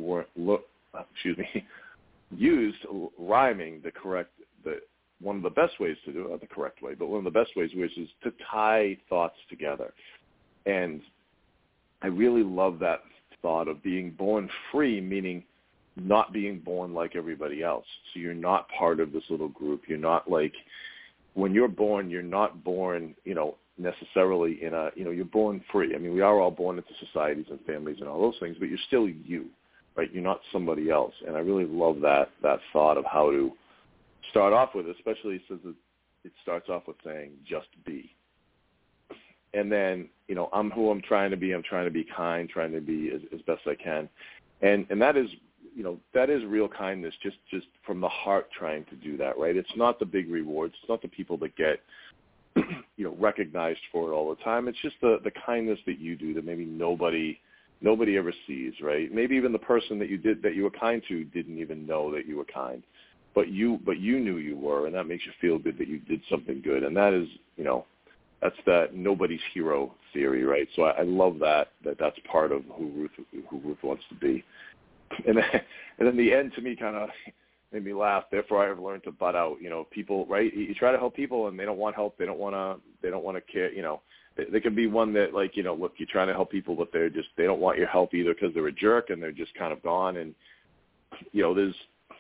used rhyming one of the best ways to do it, not the correct way, but one of the best ways, which is to tie thoughts together. And I really love that thought of being born free, meaning not being born like everybody else. So you're not part of this little group. You're not like, when you're born, you're not born, necessarily you're born free. I mean, we are all born into societies and families and all those things, but you're still you, right? You're not somebody else. And I really love that thought of how to start off with, especially since it starts off with saying, just be. And then, I'm who I'm trying to be. I'm trying to be kind, trying to be as best I can. And that is, that is real kindness, just from the heart trying to do that, right? It's not the big rewards. It's not the people that get, recognized for it all the time. It's just the kindness that you do that maybe nobody ever sees, right? Maybe even the person that you were kind to didn't even know that you were kind. But you knew you were, and that makes you feel good that you did something good. And that is, that's that nobody's hero theory, right? So I love that's part of who Ruth wants to be. And then the end to me kind of made me laugh. Therefore, I have learned to butt out. People, right? You try to help people, and they don't want help. They don't want to care. They can be one that, look, you're trying to help people, but they don't want your help either because they're a jerk and they're just kind of gone. And there's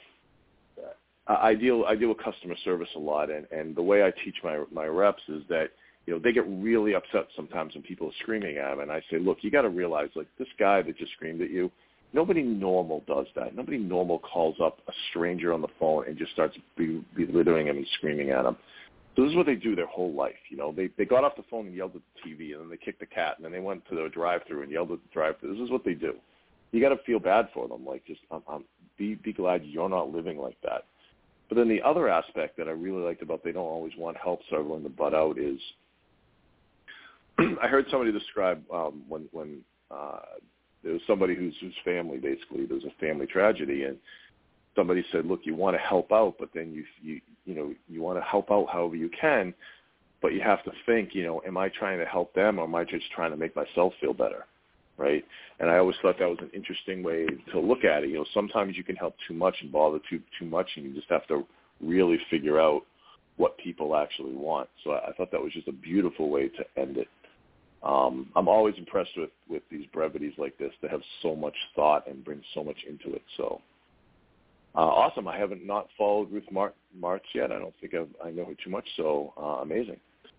I deal with customer service a lot, and the way I teach my reps is that they get really upset sometimes when people are screaming at them, and I say, look, you got to realize, like, this guy that just screamed at you, nobody normal does that. Nobody normal calls up a stranger on the phone and just starts belittling him and screaming at him. So this is what they do their whole life. They got off the phone and yelled at the TV, and then they kicked the cat, and then they went to the drive-thru and yelled at the drive-thru. This is what they do. You got to feel bad for them. Like, just be glad you're not living like that. But then the other aspect that I really liked about they don't always want help, so I've learned to butt out is I heard somebody describe when there was somebody whose family, basically, there was a family tragedy, and somebody said, look, you want to help out, but then you want to help out however you can, but you have to think, am I trying to help them, or am I just trying to make myself feel better, right? And I always thought that was an interesting way to look at it. Sometimes you can help too much and bother too much, and you just have to really figure out what people actually want. So I thought that was just a beautiful way to end it. I'm always impressed with these brevities like this that have so much thought and bring so much into it. So awesome. I haven't not followed Ruth Martz yet. I don't think I know her too much. So amazing.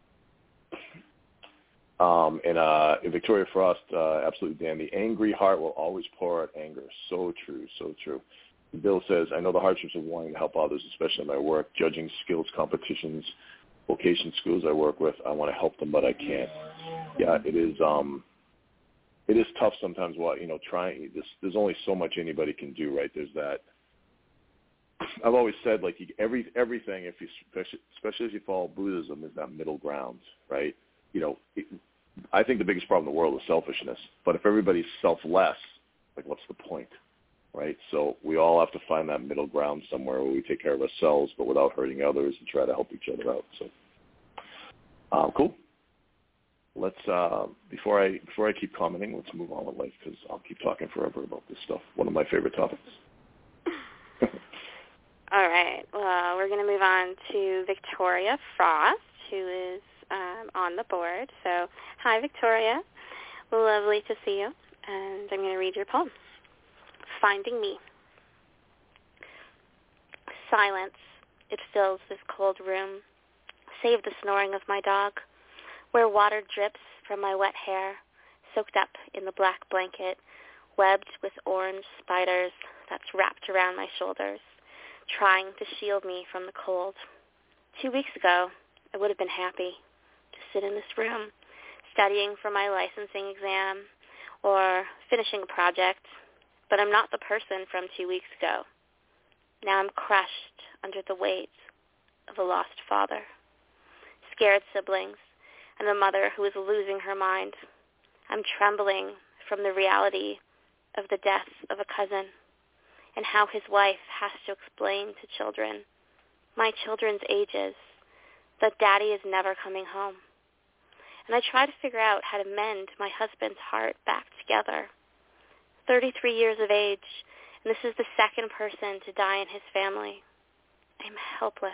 And Victoria Frost, absolutely, Dan. The angry heart will always pour out anger. So true, so true. Bill says, I know the hardships of wanting to help others, especially in my work, judging skills competitions, vocation schools I work with. I want to help them, but I can't. Yeah, it is tough sometimes. Trying this, there's only so much anybody can do, right? There's that. I've always said, like, everything, especially if you follow Buddhism, is that middle ground, right? I think the biggest problem in the world is selfishness. But if everybody's selfless, like, what's the point, right? So we all have to find that middle ground somewhere where we take care of ourselves, but without hurting others, and try to help each other out. So, cool. Let's before I keep commenting, let's move on with life, because I'll keep talking forever about this stuff. One of my favorite topics. All right. Well, we're going to move on to Victoria Frost, who is on the board. So, hi, Victoria. Lovely to see you. And I'm going to read your poem, Finding Me. Silence. It fills this cold room, save the snoring of my dog, where water drips from my wet hair, soaked up in the black blanket, webbed with orange spiders that's wrapped around my shoulders, trying to shield me from the cold. 2 weeks ago, I would have been happy to sit in this room, studying for my licensing exam or finishing a project, but I'm not the person from 2 weeks ago. Now I'm crushed under the weight of a lost father, scared siblings, and a mother who is losing her mind. I'm trembling from the reality of the death of a cousin and how his wife has to explain to children, my children's ages, that Daddy is never coming home. And I try to figure out how to mend my husband's heart back together. 33 years of age, and this is the second person to die in his family. I'm helpless.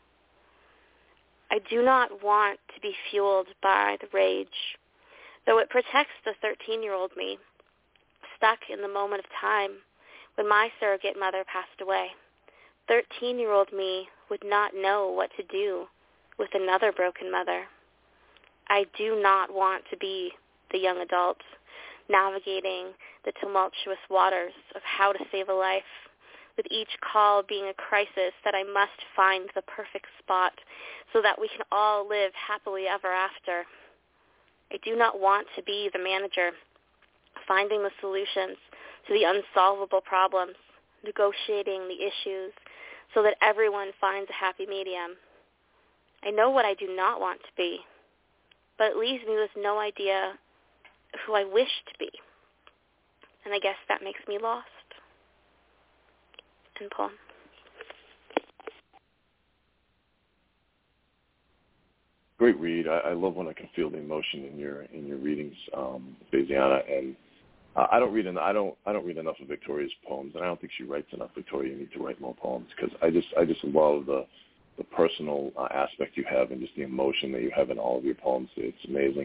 I do not want to be fueled by the rage, though it protects the 13-year-old me, stuck in the moment of time when my surrogate mother passed away. 13-year-old me would not know what to do with another broken mother. I do not want to be the young adult navigating the tumultuous waters of how to save a life, with each call being a crisis that I must find the perfect spot so that we can all live happily ever after. I do not want to be the manager, finding the solutions to the unsolvable problems, negotiating the issues so that everyone finds a happy medium. I know what I do not want to be, but it leaves me with no idea who I wish to be. And I guess that makes me lost. And poem. Great read. I love when I can feel the emotion in your readings, Faisiana. And I don't read enough of Victoria's poems, and I don't think she writes enough. Victoria, you need to write more poems, because I just love the personal aspect you have and just the emotion that you have in all of your poems. It's amazing.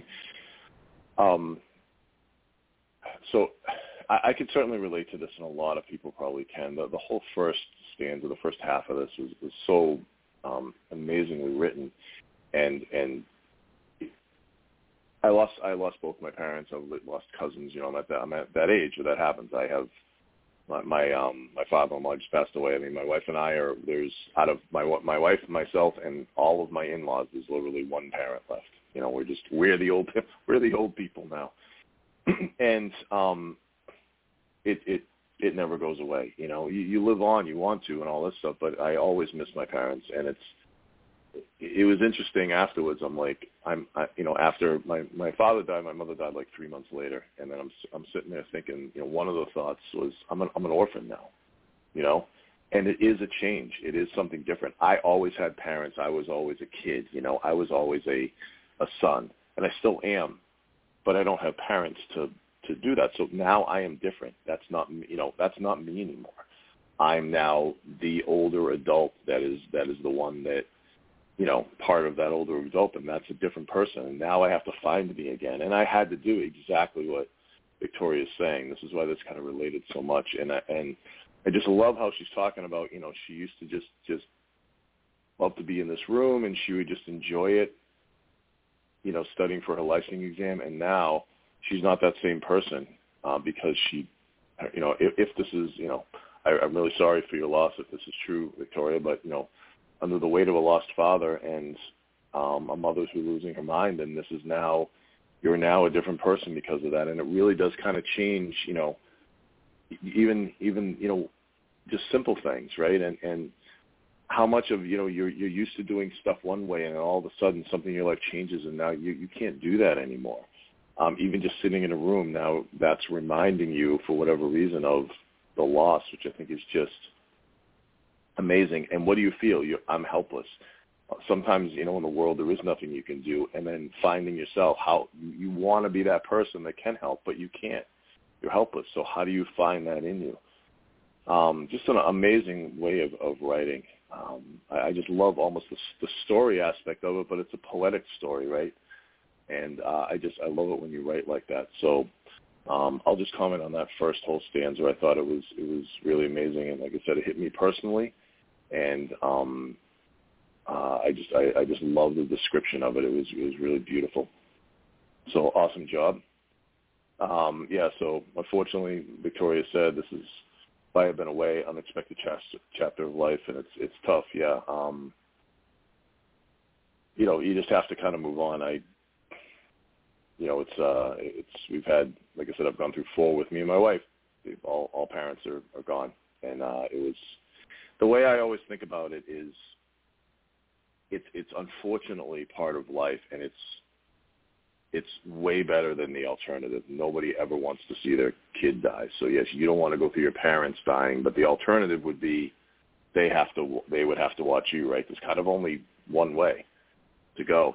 So I could certainly relate to this, and a lot of people probably can. The whole first stanza, the first half of this was so amazingly written, and I lost both my parents. I've lost cousins. I'm at that age where that happens. I have my father-in-law just passed away. I mean, my wife and I are, there's, out of my wife, myself, and all of my in-laws, there's literally one parent left. We're the old people now, and it never goes away. You live on, you want to, and all this stuff. But I always miss my parents, and it was interesting afterwards. I'm like, after my father died, my mother died like 3 months later, and then I'm sitting there thinking, one of the thoughts was, I'm an orphan now, and it is a change. It is something different. I always had parents. I was always a kid. I was always a son, and I still am, but I don't have parents to do that. So now I am different. That's not me anymore. I'm now the older adult that is the one that, part of that older adult, and that's a different person. And now I have to find me again. And I had to do exactly what Victoria is saying. This is why this kind of related so much. And I just love how she's talking about, she used to just love to be in this room, and she would just enjoy it, studying for her licensing exam. And now she's not that same person, because she, if this is, I'm really sorry for your loss if this is true, Victoria, but, under the weight of a lost father and a mother who's losing her mind, and you're now a different person because of that. And it really does kind of change, even just simple things, right? And how much of, you're used to doing stuff one way, and then all of a sudden something in your life changes, and now you can't do that anymore. Even just sitting in a room now, that's reminding you, for whatever reason, of the loss, which I think is just amazing. And what do you feel? I'm helpless. Sometimes, in the world, there is nothing you can do, and then finding yourself, how you want to be that person that can help, but you can't. You're helpless. So how do you find that in you? Just an amazing way of writing. I just love almost the story aspect of it, but it's a poetic story, right? And I love it when you write like that. So I'll just comment on that first whole stanza. I thought it was really amazing, and like I said, it hit me personally, and I just love the description of it. It was really beautiful. So awesome job. So unfortunately, Victoria said this is why I've been away, unexpected chapter of life, and it's tough. Yeah. You just have to kind of move on. We've had, like I said, I've gone through 4 with me and my wife. All parents are gone, and it was, the way I always think about it is, it's unfortunately part of life, and it's way better than the alternative. Nobody ever wants to see their kid die. So yes, you don't want to go through your parents dying, but the alternative would be they would have to watch you, right? There's kind of only one way to go.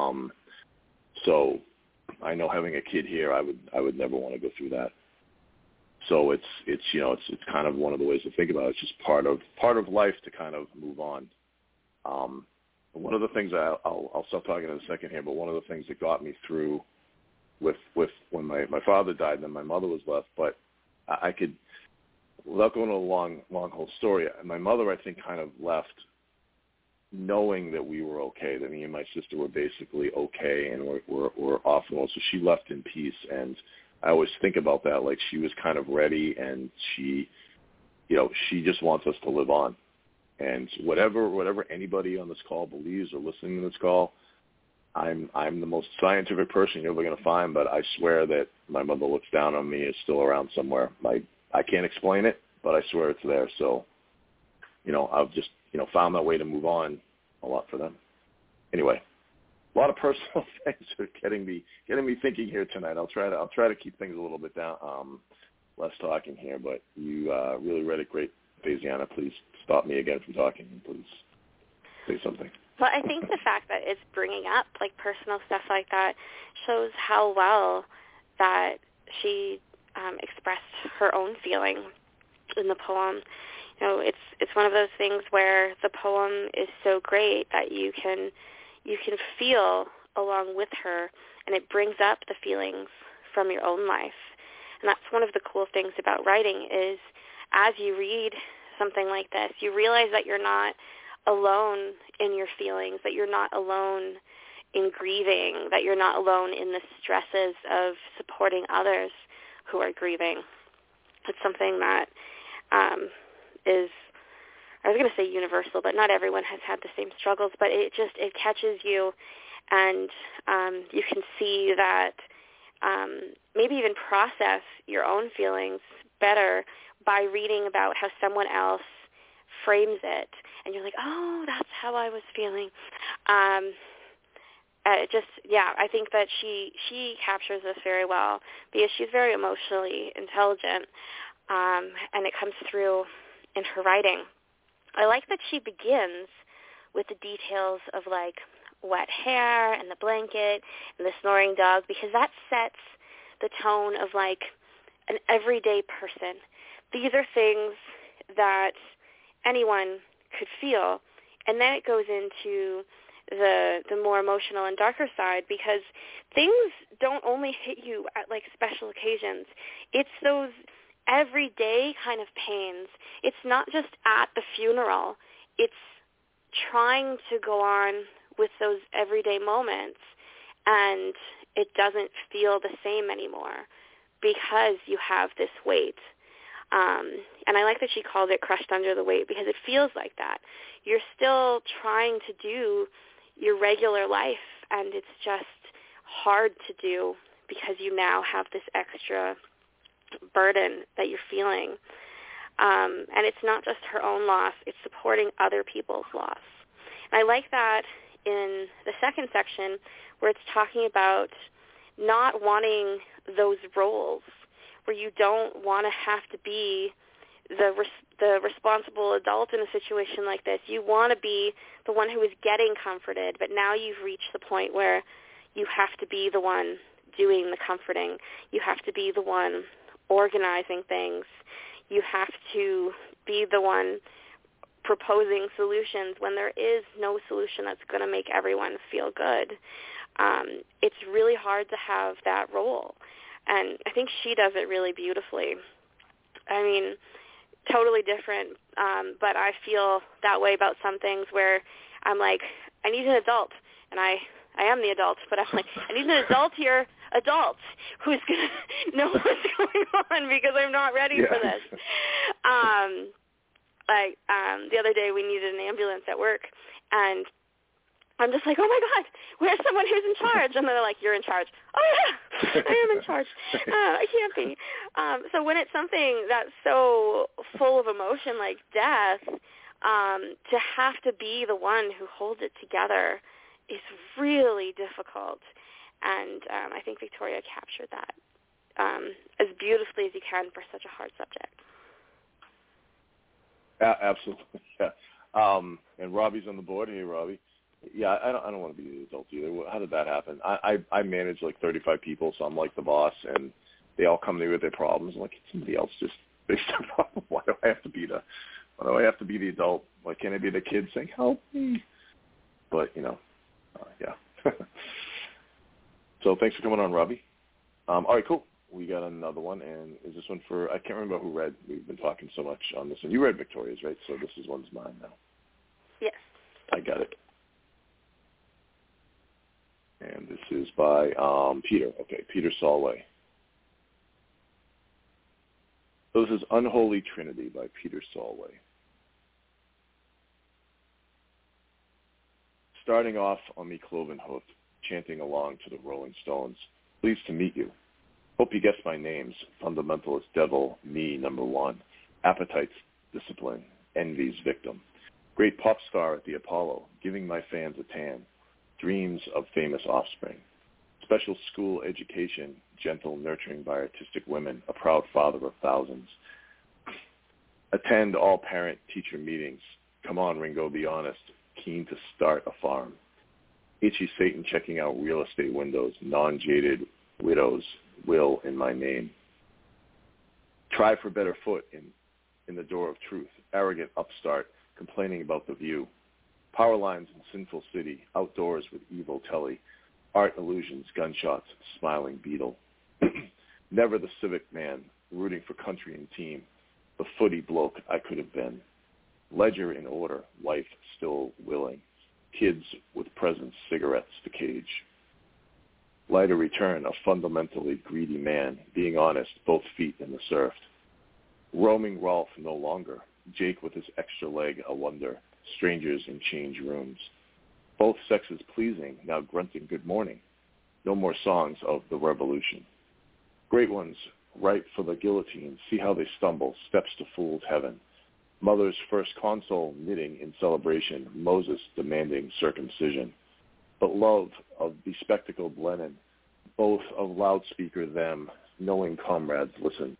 So I know having a kid here, I would never want to go through that. So it's kind of one of the ways to think about it. It's just part of life to kind of move on. One of the things I'll stop talking in a second here, but one of the things that got me through with when my father died and then my mother was left, but I could, without going into a long whole story, my mother, I think, kind of left knowing that we were okay, that me and my sister were basically okay and we're off the road. So she left in peace, and I always think about that, like she was kind of ready, and she just wants us to live on. And whatever anybody on this call believes or listening to this call, I'm the most scientific person you're ever going to find, but I swear that my mother looks down on me, is still around somewhere. I can't explain it, but I swear it's there. So, I've just, found that way to move on a lot for them. Anyway, a lot of personal things are getting me thinking here tonight. I'll try to keep things a little bit down, less talking here, but you really read it great. Faisiana, please stop me again from talking, and please say something. Well, I think the fact that it's bringing up like personal stuff like that shows how well that she expressed her own feeling in the poem. It's one of those things where the poem is so great that you can feel along with her, and it brings up the feelings from your own life. And that's one of the cool things about writing is, as you read something like this, you realize that you're not alone in your feelings, that you're not alone in grieving, that you're not alone in the stresses of supporting others who are grieving. It's something that is, I was going to say universal, but not everyone has had the same struggles, but it catches you, and you can see that maybe even process your own feelings better by reading about how someone else frames it, and you're like, oh, that's how I was feeling. I think that she captures this very well because she's very emotionally intelligent, and it comes through in her writing. I like that she begins with the details of like wet hair and the blanket and the snoring dog, because that sets the tone of like an everyday person. These are things that anyone could feel, and then it goes into the more emotional and darker side, because things don't only hit you at like special occasions. It's those everyday kind of pains. It's not just at the funeral. It's trying to go on with those everyday moments, and it doesn't feel the same anymore because you have this weight. And I like that she called it crushed under the weight, because it feels like that. You're still trying to do your regular life, and it's just hard to do because you now have this extra burden that you're feeling. And it's not just her own loss, it's supporting other people's loss. And I like that in the second section where it's talking about not wanting those roles where you don't want to have to be the responsible adult in a situation like this. You want to be the one who is getting comforted, but now you've reached the point where you have to be the one doing the comforting. You have to be the one organizing things. You have to be the one proposing solutions when there is no solution that's going to make everyone feel good. It's really hard to have that role. And I think she does it really beautifully. I mean, totally different, but I feel that way about some things where I'm like, I need an adult, and I am the adult, but I'm like, I need an adult here, who's going to know what's going on because I'm not ready for this. The other day we needed an ambulance at work, and I'm just like, oh my God, where's someone who's in charge? And they're like, you're in charge. Oh yeah, I am in charge. I can't be. So when it's something that's so full of emotion like death, to have to be the one who holds it together is really difficult. And I think Victoria captured that as beautifully as you can for such a hard subject. Absolutely, yeah. And Robbie's on the board. Hey, Robbie. Yeah, I don't want to be the adult either. How did that happen? I manage like 35 people, so I'm like the boss, and they all come to me with their problems. I'm like, somebody else just fix their problem. Why do I have to be the adult? Why can't I be the kid saying, help me? But, yeah. So thanks for coming on, Robbie. All right, cool. We got another one, and is this one for, I can't remember who read. We've been talking so much on this one. You read Victoria's, right? So this one's mine now. Yes. I got it. And this is by Peter. Okay, Peter Solway. So this is Unholy Trinity by Peter Solway. Starting off on me cloven hoofed, chanting along to the Rolling Stones. Pleased to meet you. Hope you guessed my names. Fundamentalist devil, me, number one. Appetite's discipline, envy's victim. Great pop star at the Apollo, giving my fans a tan. Dreams of famous offspring. Special school education, gentle nurturing by artistic women, a proud father of thousands. Attend all parent-teacher meetings. Come on, Ringo, be honest. Keen to start a farm. Itchy Satan checking out real estate windows. Non-jaded widows will in my name. Try for better foot in the door of truth. Arrogant upstart complaining about the view. Power lines in sinful city. Outdoors with evil telly. Art illusions, gunshots, smiling beetle. Never the civic man, rooting for country and team. The footy bloke I could have been. Ledger in order, wife still willing. Kids with presents, cigarettes to cage. Lighter return, a fundamentally greedy man, being honest, both feet in the surf. Roaming Rolf no longer. Jake with his extra leg, a wonder. Strangers in change rooms. Both sexes pleasing, now grunting good morning. No more songs of the revolution. Great ones, ripe for the guillotine, see how they stumble, steps to fool's heaven. Mother's first console knitting in celebration, Moses demanding circumcision. But love of bespectacled Lenin, both of loudspeaker them, knowing comrades listen.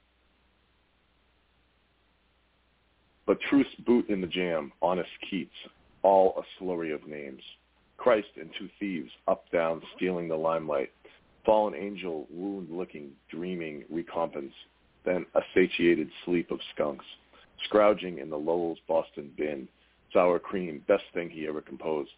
But truth's boot in the jam, honest Keats, all a slurry of names. Christ and two thieves, up, down, stealing the limelight. Fallen angel, wound-licking, dreaming recompense, then a satiated sleep of skunks. Scrounging in the Lowell's Boston bin, sour cream, best thing he ever composed.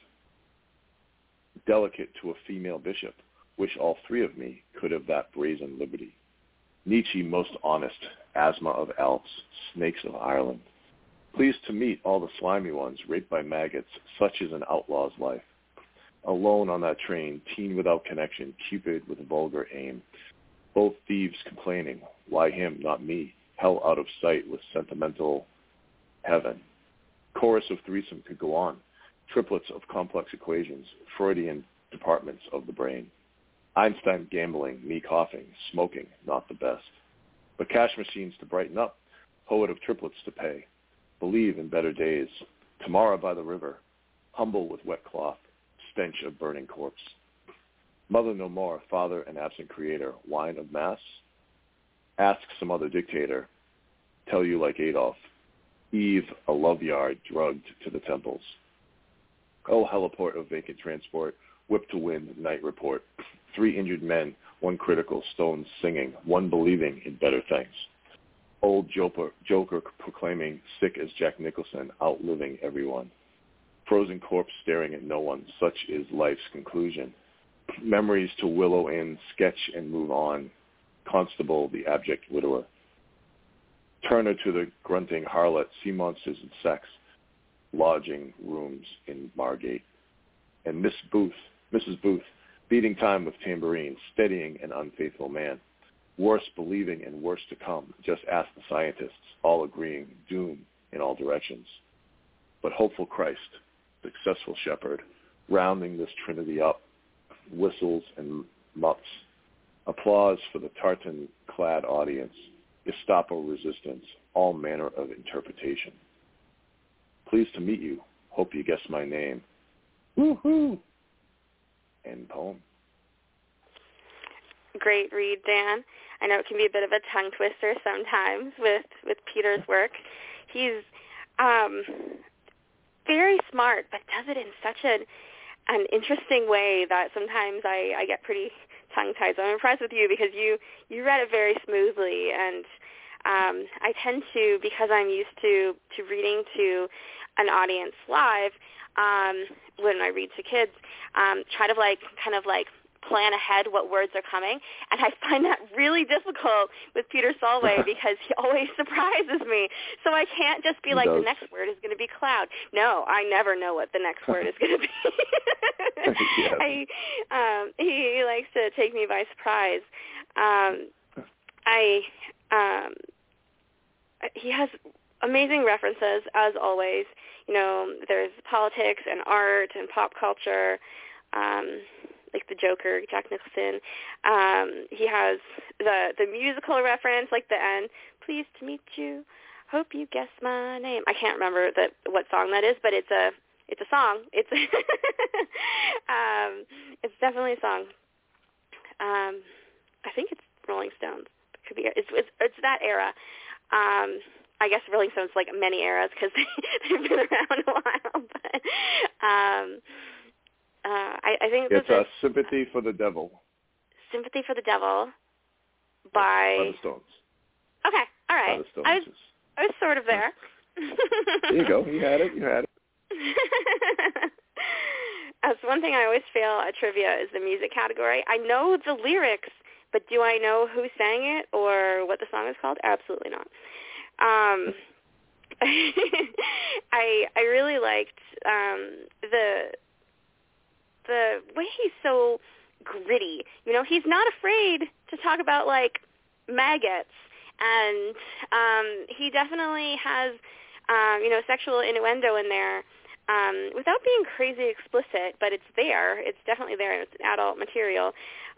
Delicate to a female bishop, wish all three of me could have that brazen liberty. Nietzsche most honest, asthma of Alps, snakes of Ireland. Pleased to meet all the slimy ones, raped by maggots, such is an outlaw's life. Alone on that train, teen without connection, Cupid with vulgar aim. Both thieves complaining, why him, not me? Hell out of sight with sentimental heaven. Chorus of threesome could go on. Triplets of complex equations, Freudian departments of the brain. Einstein gambling, me coughing, smoking, not the best. But cash machines to brighten up, poet of triplets to pay. Believe in better days. Tomorrow by the river, humble with wet cloth, stench of burning corpse. Mother no more, father an absent creator, wine of mass. Ask some other dictator, tell you like Adolf. Eve, a love yard, drugged to the temples. Oh, heliport of vacant transport, whip to wind, night report. 3 injured men, 1 critical, stones singing, 1 believing in better things. Old Joker proclaiming, sick as Jack Nicholson, outliving everyone. Frozen corpse staring at no one, such is life's conclusion. Memories to willow in, sketch and move on. Constable, the abject widower. Turner to the grunting harlot, sea monsters and sex. Lodging rooms in Margate. And Mrs. Booth, beating time with tambourine, steadying an unfaithful man. Worse believing and worse to come. Just ask the scientists, all agreeing, doom in all directions. But hopeful Christ, successful shepherd, rounding this trinity up, whistles and mups. Applause for the tartan-clad audience, Gestapo resistance, all manner of interpretation. Pleased to meet you. Hope you guessed my name. Woo-hoo! End poem. great read, Dan. I know it can be a bit of a tongue twister sometimes with Peter's work. He's very smart, but does it in such an interesting way that sometimes I get pretty tongue-tied. So I'm impressed with you because you read it very smoothly, and I tend to, because I'm used to reading to an audience live, when I read to kids, try to kind of plan ahead what words are coming, and I find that really difficult with Peter Solway because he always surprises me. So I can't just be the next word is going to be cloud. No, I never know what the next word is going to be. He likes to take me by surprise. He has amazing references, as always. There's politics and art and pop culture, like the Joker, Jack Nicholson. He has the musical reference, like the end, pleased to meet you, hope you guess my name. I can't remember what song that is, but it's a song. It's it's definitely a song. I think it's Rolling Stones. It could be. It's that era. I guess Rolling Stones like many eras because they've been around a while. But I think it's Sympathy for the Devil. Sympathy for the Devil by the Stones. Okay, all right. By the Stones. I was sort of there. There you go. You had it. That's one thing I always fail at trivia is the music category. I know the lyrics, but do I know who sang it or what the song is called? Absolutely not. I really liked the way he's so gritty. He's not afraid to talk about maggots, and he definitely has sexual innuendo in there. Without being crazy explicit, but it's there. It's definitely there, and it's adult material.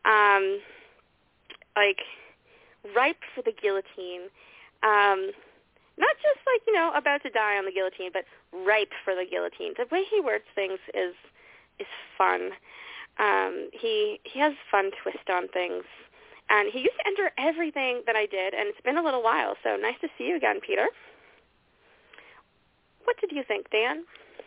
Ripe for the guillotine. Not just about to die on the guillotine, but ripe for the guillotine. The way he words things is fun. He has fun twist on things. And he used to enter everything that I did, and it's been a little while, so nice to see you again, Peter. What did you think, Dan?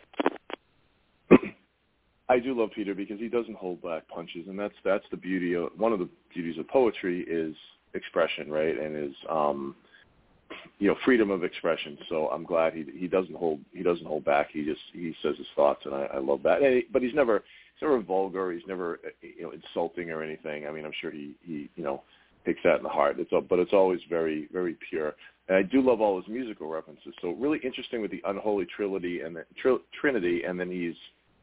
I do love Peter because he doesn't hold back punches, and that's the beauty of one of the beauties of poetry is expression, right? And is freedom of expression. So I'm glad he doesn't hold back. He says his thoughts, and I love that. But he's never vulgar. He's never insulting or anything. I mean, I'm sure he takes that in the heart. But it's always very, very pure. And I do love all his musical references. So really interesting with the unholy Trinity and the Trinity, and then he's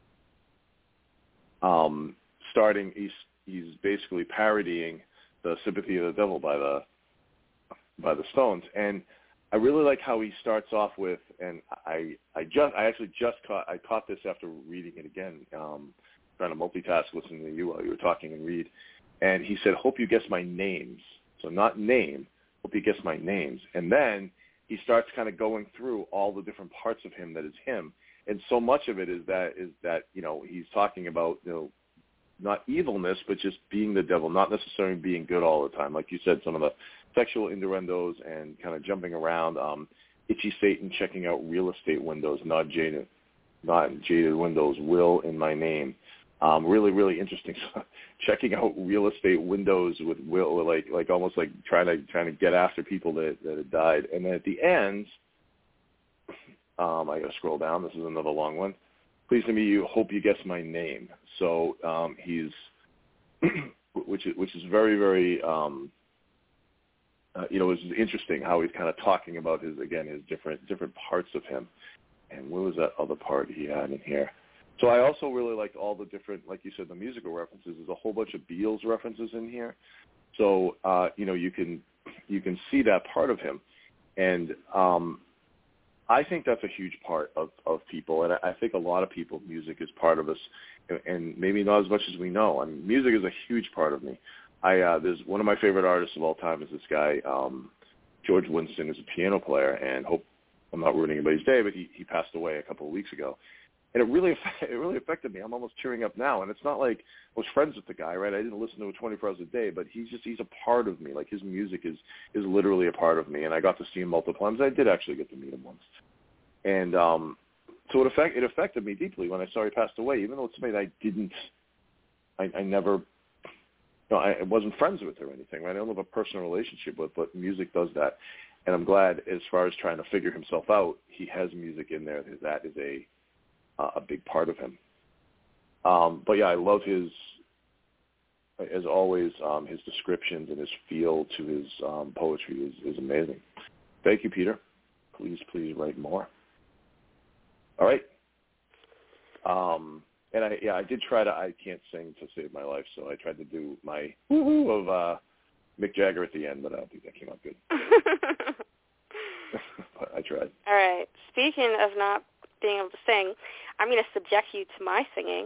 he's basically parodying the Sympathy of the Devil by the Stones. And I really like how he starts off with, and I caught this after reading it again, trying to multitask, listening to you while you were talking and read. And he said, hope you guess my names. So not name, hope you guess my names. And then he starts kind of going through all the different parts of him that is him. And so much of it is that he's talking about, not evilness, but just being the devil, not necessarily being good all the time. Like you said, some of the sexual innuendos and kind of jumping around, itchy Satan checking out real estate windows, not jaded windows, will in my name. Really, really interesting. Checking out real estate windows with will, like almost like trying to get after people that had died. And then at the end, I got to scroll down. This is another long one. Pleased to meet you. Hope you guess my name. So he's, which is very, very, it's interesting how he's kind of talking about his different parts of him. And what was that other part he had in here? So I also really liked all the different, like you said, the musical references. There's a whole bunch of Beatles references in here. So you can see that part of him, and I think that's a huge part of people, and I think a lot of people, music is part of us, and maybe not as much as we know. I mean, music is a huge part of me. There's one of my favorite artists of all time is this guy, George Winston, is a piano player, and hope I'm not ruining anybody's day, but he passed away a couple of weeks ago. And it really affected me. I'm almost tearing up now. And it's not like I was friends with the guy, right? I didn't listen to it 24 hours a day, but he's a part of me. Like his music is literally a part of me. And I got to see him multiple times. I did actually get to meet him once. And so it affected me deeply when I saw he passed away, even though it's somebody that I never, I wasn't friends with or anything, right? I don't have a personal relationship with, but music does that. And I'm glad, as far as trying to figure himself out, he has music in there that is a big part of him. But yeah, I love his, as always, his descriptions and his feel to his poetry is amazing. Thank you, Peter. Please write more. All right. And I did try to, I can't sing to save my life, so I tried to do my woo-woo of Mick Jagger at the end, but I don't think that came out good. But I tried. All right. Speaking of not being able to sing, I'm going to subject you to my singing.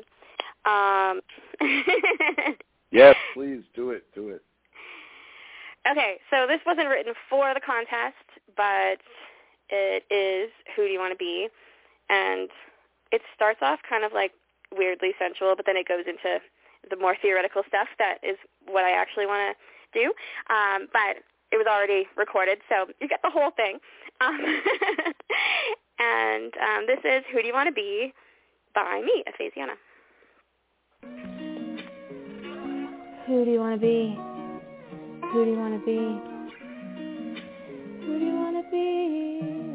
Yes, please, do it. Okay, so this wasn't written for the contest, but it is Who Do You Want to Be? And it starts off kind of like weirdly sensual, but then it goes into the more theoretical stuff that is what I actually want to do. But it was already recorded, so you get the whole thing. And this is Who Do You Want to Be by me, Aphasiana. Who do you want to be? Who do you want to be? Who do you want to be?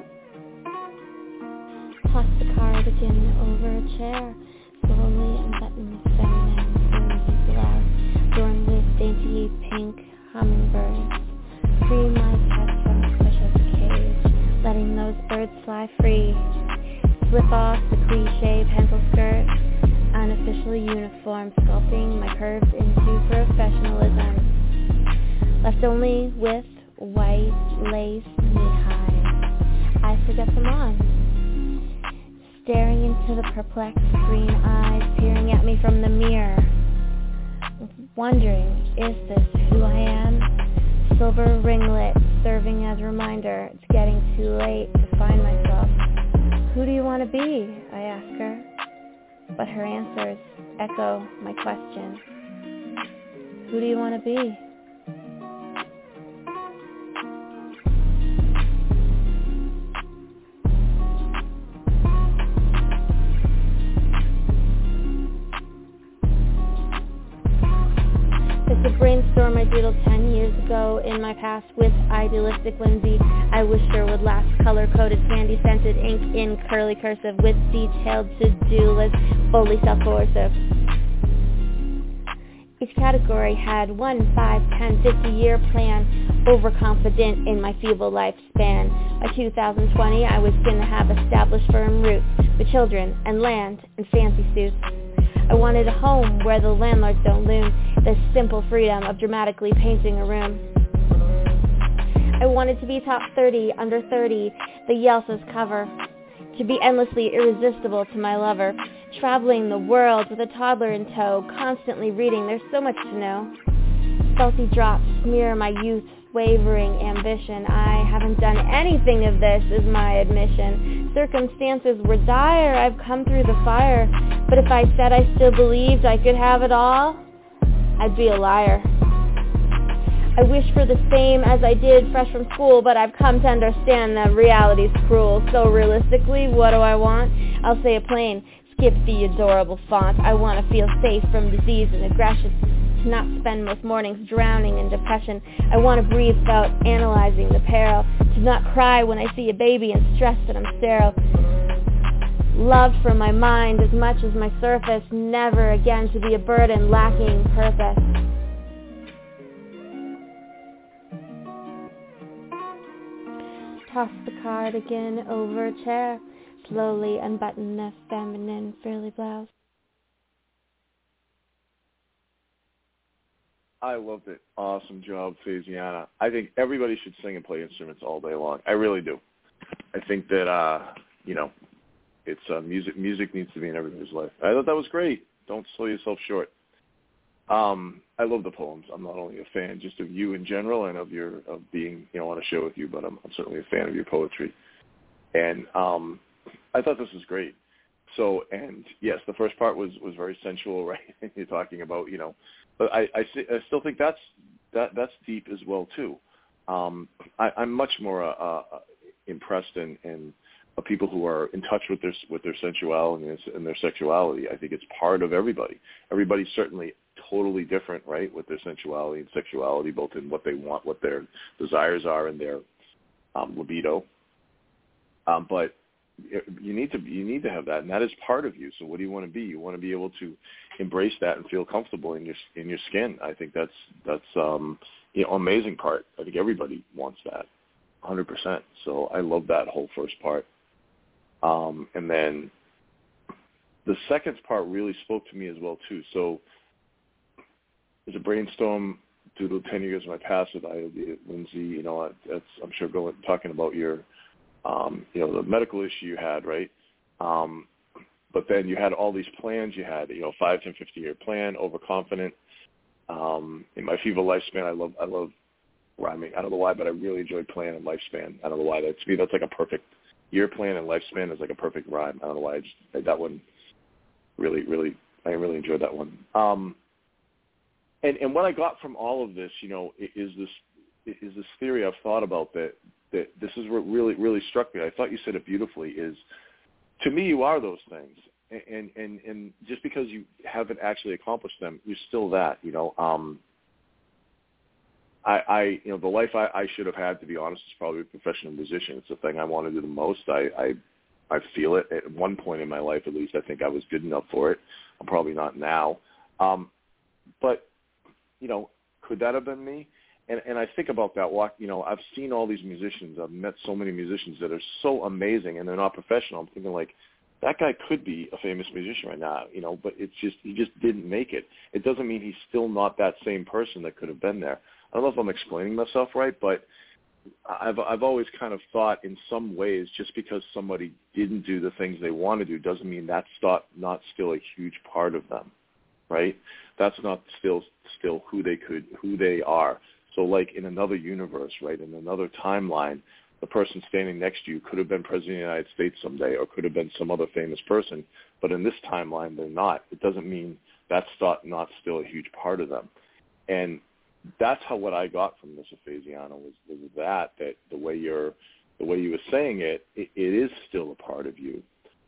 Toss the cardigan over a chair, slowly unbutton the feminine rosy blouse, adorned with dainty pink hummingbirds. Free my pet from the push-up cage, letting those birds fly free. Slip off the cliche pencil skirt, unofficial uniform, sculpting my curves into professionalism. Left only with white lace knee-highs, I forget them on. Staring into the perplexed green eyes, peering at me from the mirror. Wondering, is this who I am? Silver ringlet, serving as a reminder, it's getting too late to find myself. Who do you want to be? I ask her. But her answers echo my question. Who do you want to be? It's a brainstorm I doodled 10 years ago in my past with idealistic whimsy. I wished her would last color-coded candy-scented ink in curly cursive with detailed to-do list, fully self-coercive. Each category had 1, 5, 10, 50-year plan, overconfident in my feeble lifespan. By 2020, I was going to have established firm roots with children and land and fancy suits. I wanted a home where the landlords don't loom, the simple freedom of dramatically painting a room. I wanted to be top 30, under 30, the Yelsa's cover. To be endlessly irresistible to my lover. Traveling the world with a toddler in tow, constantly reading, there's so much to know. Salty drops smear my youth's wavering ambition. I haven't done anything of this, is my admission. Circumstances were dire, I've come through the fire. But if I said I still believed I could have it all, I'd be a liar. I wish for the same as I did fresh from school, but I've come to understand that reality's cruel. So realistically, what do I want? I'll say it plain, skip the adorable font. I want to feel safe from disease and aggression, to not spend most mornings drowning in depression. I want to breathe without analyzing the peril, to not cry when I see a baby and stress that I'm sterile. Loved from my mind as much as my surface, never again to be a burden lacking purpose. Toss the cardigan over a chair, slowly unbutton the feminine frilly blouse. I loved it. Awesome job, Aphasiana. I think everybody should sing and play instruments all day long. I really do. I think that, it's music needs to be in everybody's life. I thought that was great. Don't sell yourself short. I love the poems. I'm not only a fan just of you in general and of being, on a show with you, but I'm certainly a fan of your poetry. And I thought this was great. So, and yes, the first part was very sensual, right? You're talking about, but I still think that's deep as well too. I'm much more impressed in people who are in touch with their sensuality and their sexuality. I think it's part of everybody. Everybody's certainly totally different, right, with their sensuality and sexuality, both in what they want, what their desires are, and their libido. But you need to have that, and that is part of you. So what do you want to be? You want to be able to embrace that and feel comfortable in your skin. I think that's amazing part. I think everybody wants that, 100%. So I love that whole first part. And then the second part really spoke to me as well too. So there's a brainstorm due to 10 years of my past with IOD at Lindsay. That's, I'm sure, talking about your the medical issue you had, right? But then you had all these plans. You had 5, 10, 50-year plan, overconfident. In my feeble lifespan, I love rhyming. I don't know why, but I really enjoyed plan and lifespan. I don't know why. To me, that's like a perfect year plan, and lifespan is like a perfect rhyme. I don't know why. That one I really enjoyed that one. And what I got from all of this, is this theory I've thought about that this is what really struck me. I thought you said it beautifully. Is, to me, you are those things, and just because you haven't actually accomplished them, you're still that. The life I should have had, to be honest, is probably a professional musician. It's the thing I want to do the most. I feel it. At one point in my life, at least, I think I was good enough for it. I'm probably not now. But, could that have been me? And I think about that. I've seen all these musicians. I've met so many musicians that are so amazing, and they're not professional. I'm thinking, like, that guy could be a famous musician right now, but he just didn't make it. It doesn't mean he's still not that same person that could have been there. I don't know if I'm explaining myself right, but I've always kind of thought in some ways, just because somebody didn't do the things they want to do doesn't mean that's not still a huge part of them, right? That's not still who they are. So like in another universe, right, in another timeline, the person standing next to you could have been President of the United States someday, or could have been some other famous person, but in this timeline they're not. It doesn't mean that's not still a huge part of them. And that's what I got from this Aphasiano was that the way you were saying it is still a part of you.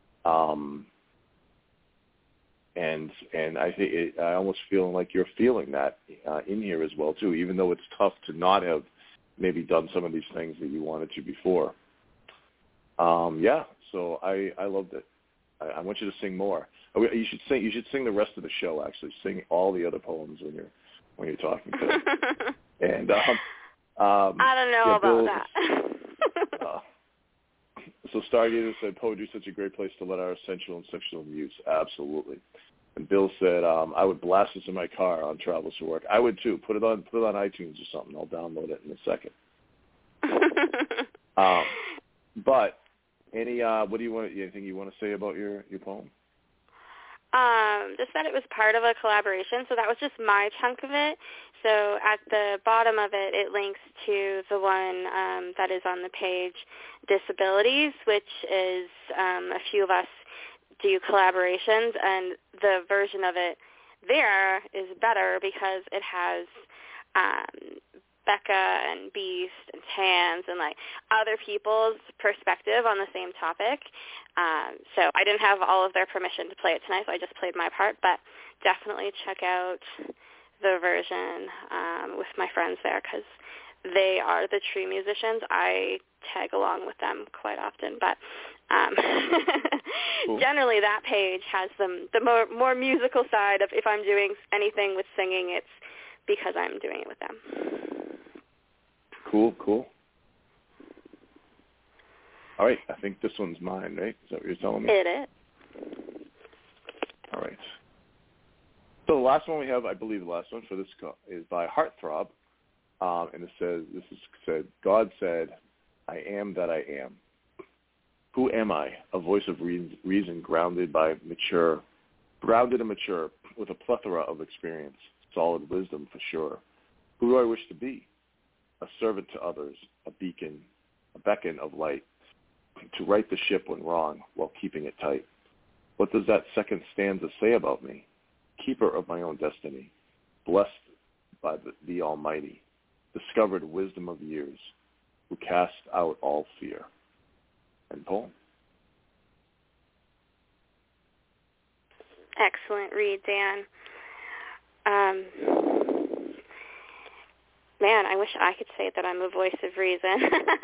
And I think I almost feel like you're feeling that in here as well too, even though it's tough to not have maybe done some of these things that you wanted to before. So I loved it. I want you to sing more. You should sing the rest of the show. Actually, sing all the other poems when you're talking to them. And I don't know about Bill, that. So Stargazer said, poetry is such a great place to let our sensual and sexual muse. Absolutely. And Bill said, I would blast this in my car on travels to work. I would too. Put it on iTunes or something. I'll download it in a second. But anything you want to say about your poem? Just that it was part of a collaboration, so that was just my chunk of it. So at the bottom of it, it links to the one that is on the page, Disabilities, which is a few of us do collaborations, and the version of it there is better because it has Becca and Beast and Tans and like other people's perspective on the same topic. So I didn't have all of their permission to play it tonight, so I just played my part, but definitely check out the version with my friends there because they are the true musicians. I tag along with them quite often, but cool. Generally that page has the more musical side of if I'm doing anything with singing, it's because I'm doing it with them. Cool. All right, I think this one's mine, right? Is that what you're telling me? It is. All right. So the last one we have, I believe the last one for this is by Heartthrob, and it said, God said, I am that I am. Who am I? A voice of reason grounded and mature, with a plethora of experience, solid wisdom for sure. Who do I wish to be? A servant to others, a beacon of light, to right the ship when wrong while keeping it tight. What does that second stanza say about me? Keeper of my own destiny, blessed by the Almighty, discovered wisdom of years, who cast out all fear. End poem. Excellent read, Dan. Man, I wish I could say that I'm a voice of reason.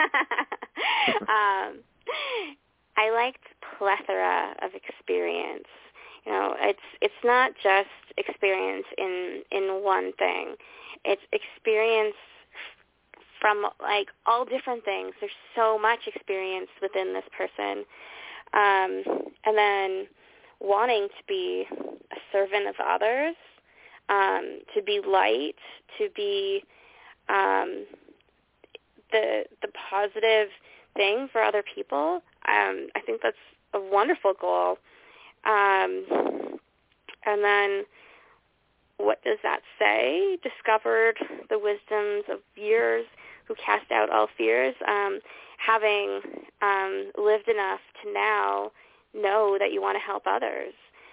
I liked plethora of experience. You know, it's not just experience in one thing. It's experience from like all different things. There's so much experience within this person, and then wanting to be a servant of others, to be light, to be the positive thing for other people. I think that's a wonderful goal. And then what does that say? Discovered the wisdoms of years, who cast out all fears. Having lived enough to now know that you want to help others.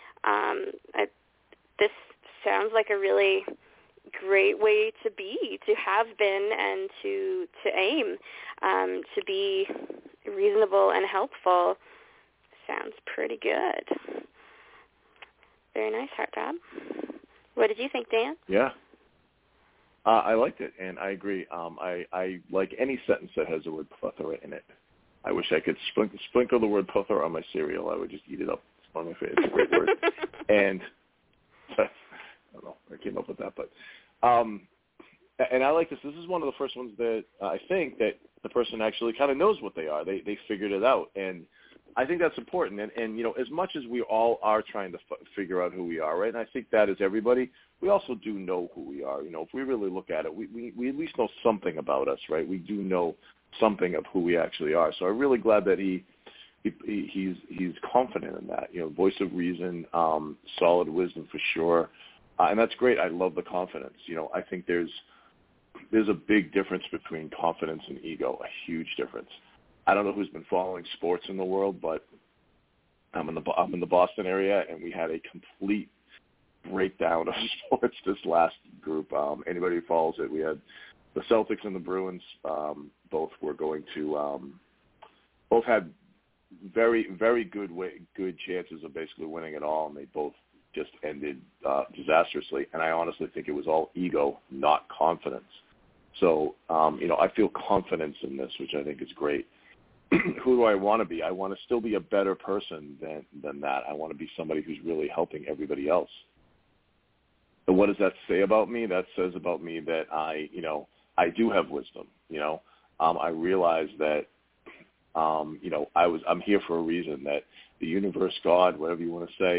This sounds like a really great way to be, to have been, and to aim, to be reasonable and helpful. Sounds pretty good. Very nice, Heartthrob. What did you think, Dan? Yeah. I liked it, and I agree. I like any sentence that has the word plethora in it. I wish I could sprinkle the word plethora on my cereal. I would just eat it up. It's a great word. And I don't know where I came up with that, but and I like this. This is one of the first ones that I think that the person actually kind of knows what they are. They figured it out, and I think that's important. And you know, as much as we all are trying to figure out who we are, right? And I think that is everybody. We also do know who we are. You know, if we really look at it, we at least know something about us, right? We do know something of who we actually are. So I'm really glad that he's confident in that. You know, voice of reason, solid wisdom for sure, and that's great. I love the confidence. You know, I think there's a big difference between confidence and ego, a huge difference. I don't know who's been following sports in the world, but I'm in the Boston area, and we had a complete breakdown of sports this last group. Anybody who follows it, we had the Celtics and the Bruins. Both were going to both had very, very good chances of basically winning it all, and they both just ended disastrously. And I honestly think it was all ego, not confidence. So, you know, I feel confidence in this, which I think is great. Who do I want to be? I want to still be a better person than that. I want to be somebody who's really helping everybody else. And what does that say about me? That says about me that I do have wisdom. You know, I realize that, you know, I'm here for a reason. That the universe, God, whatever you want to say,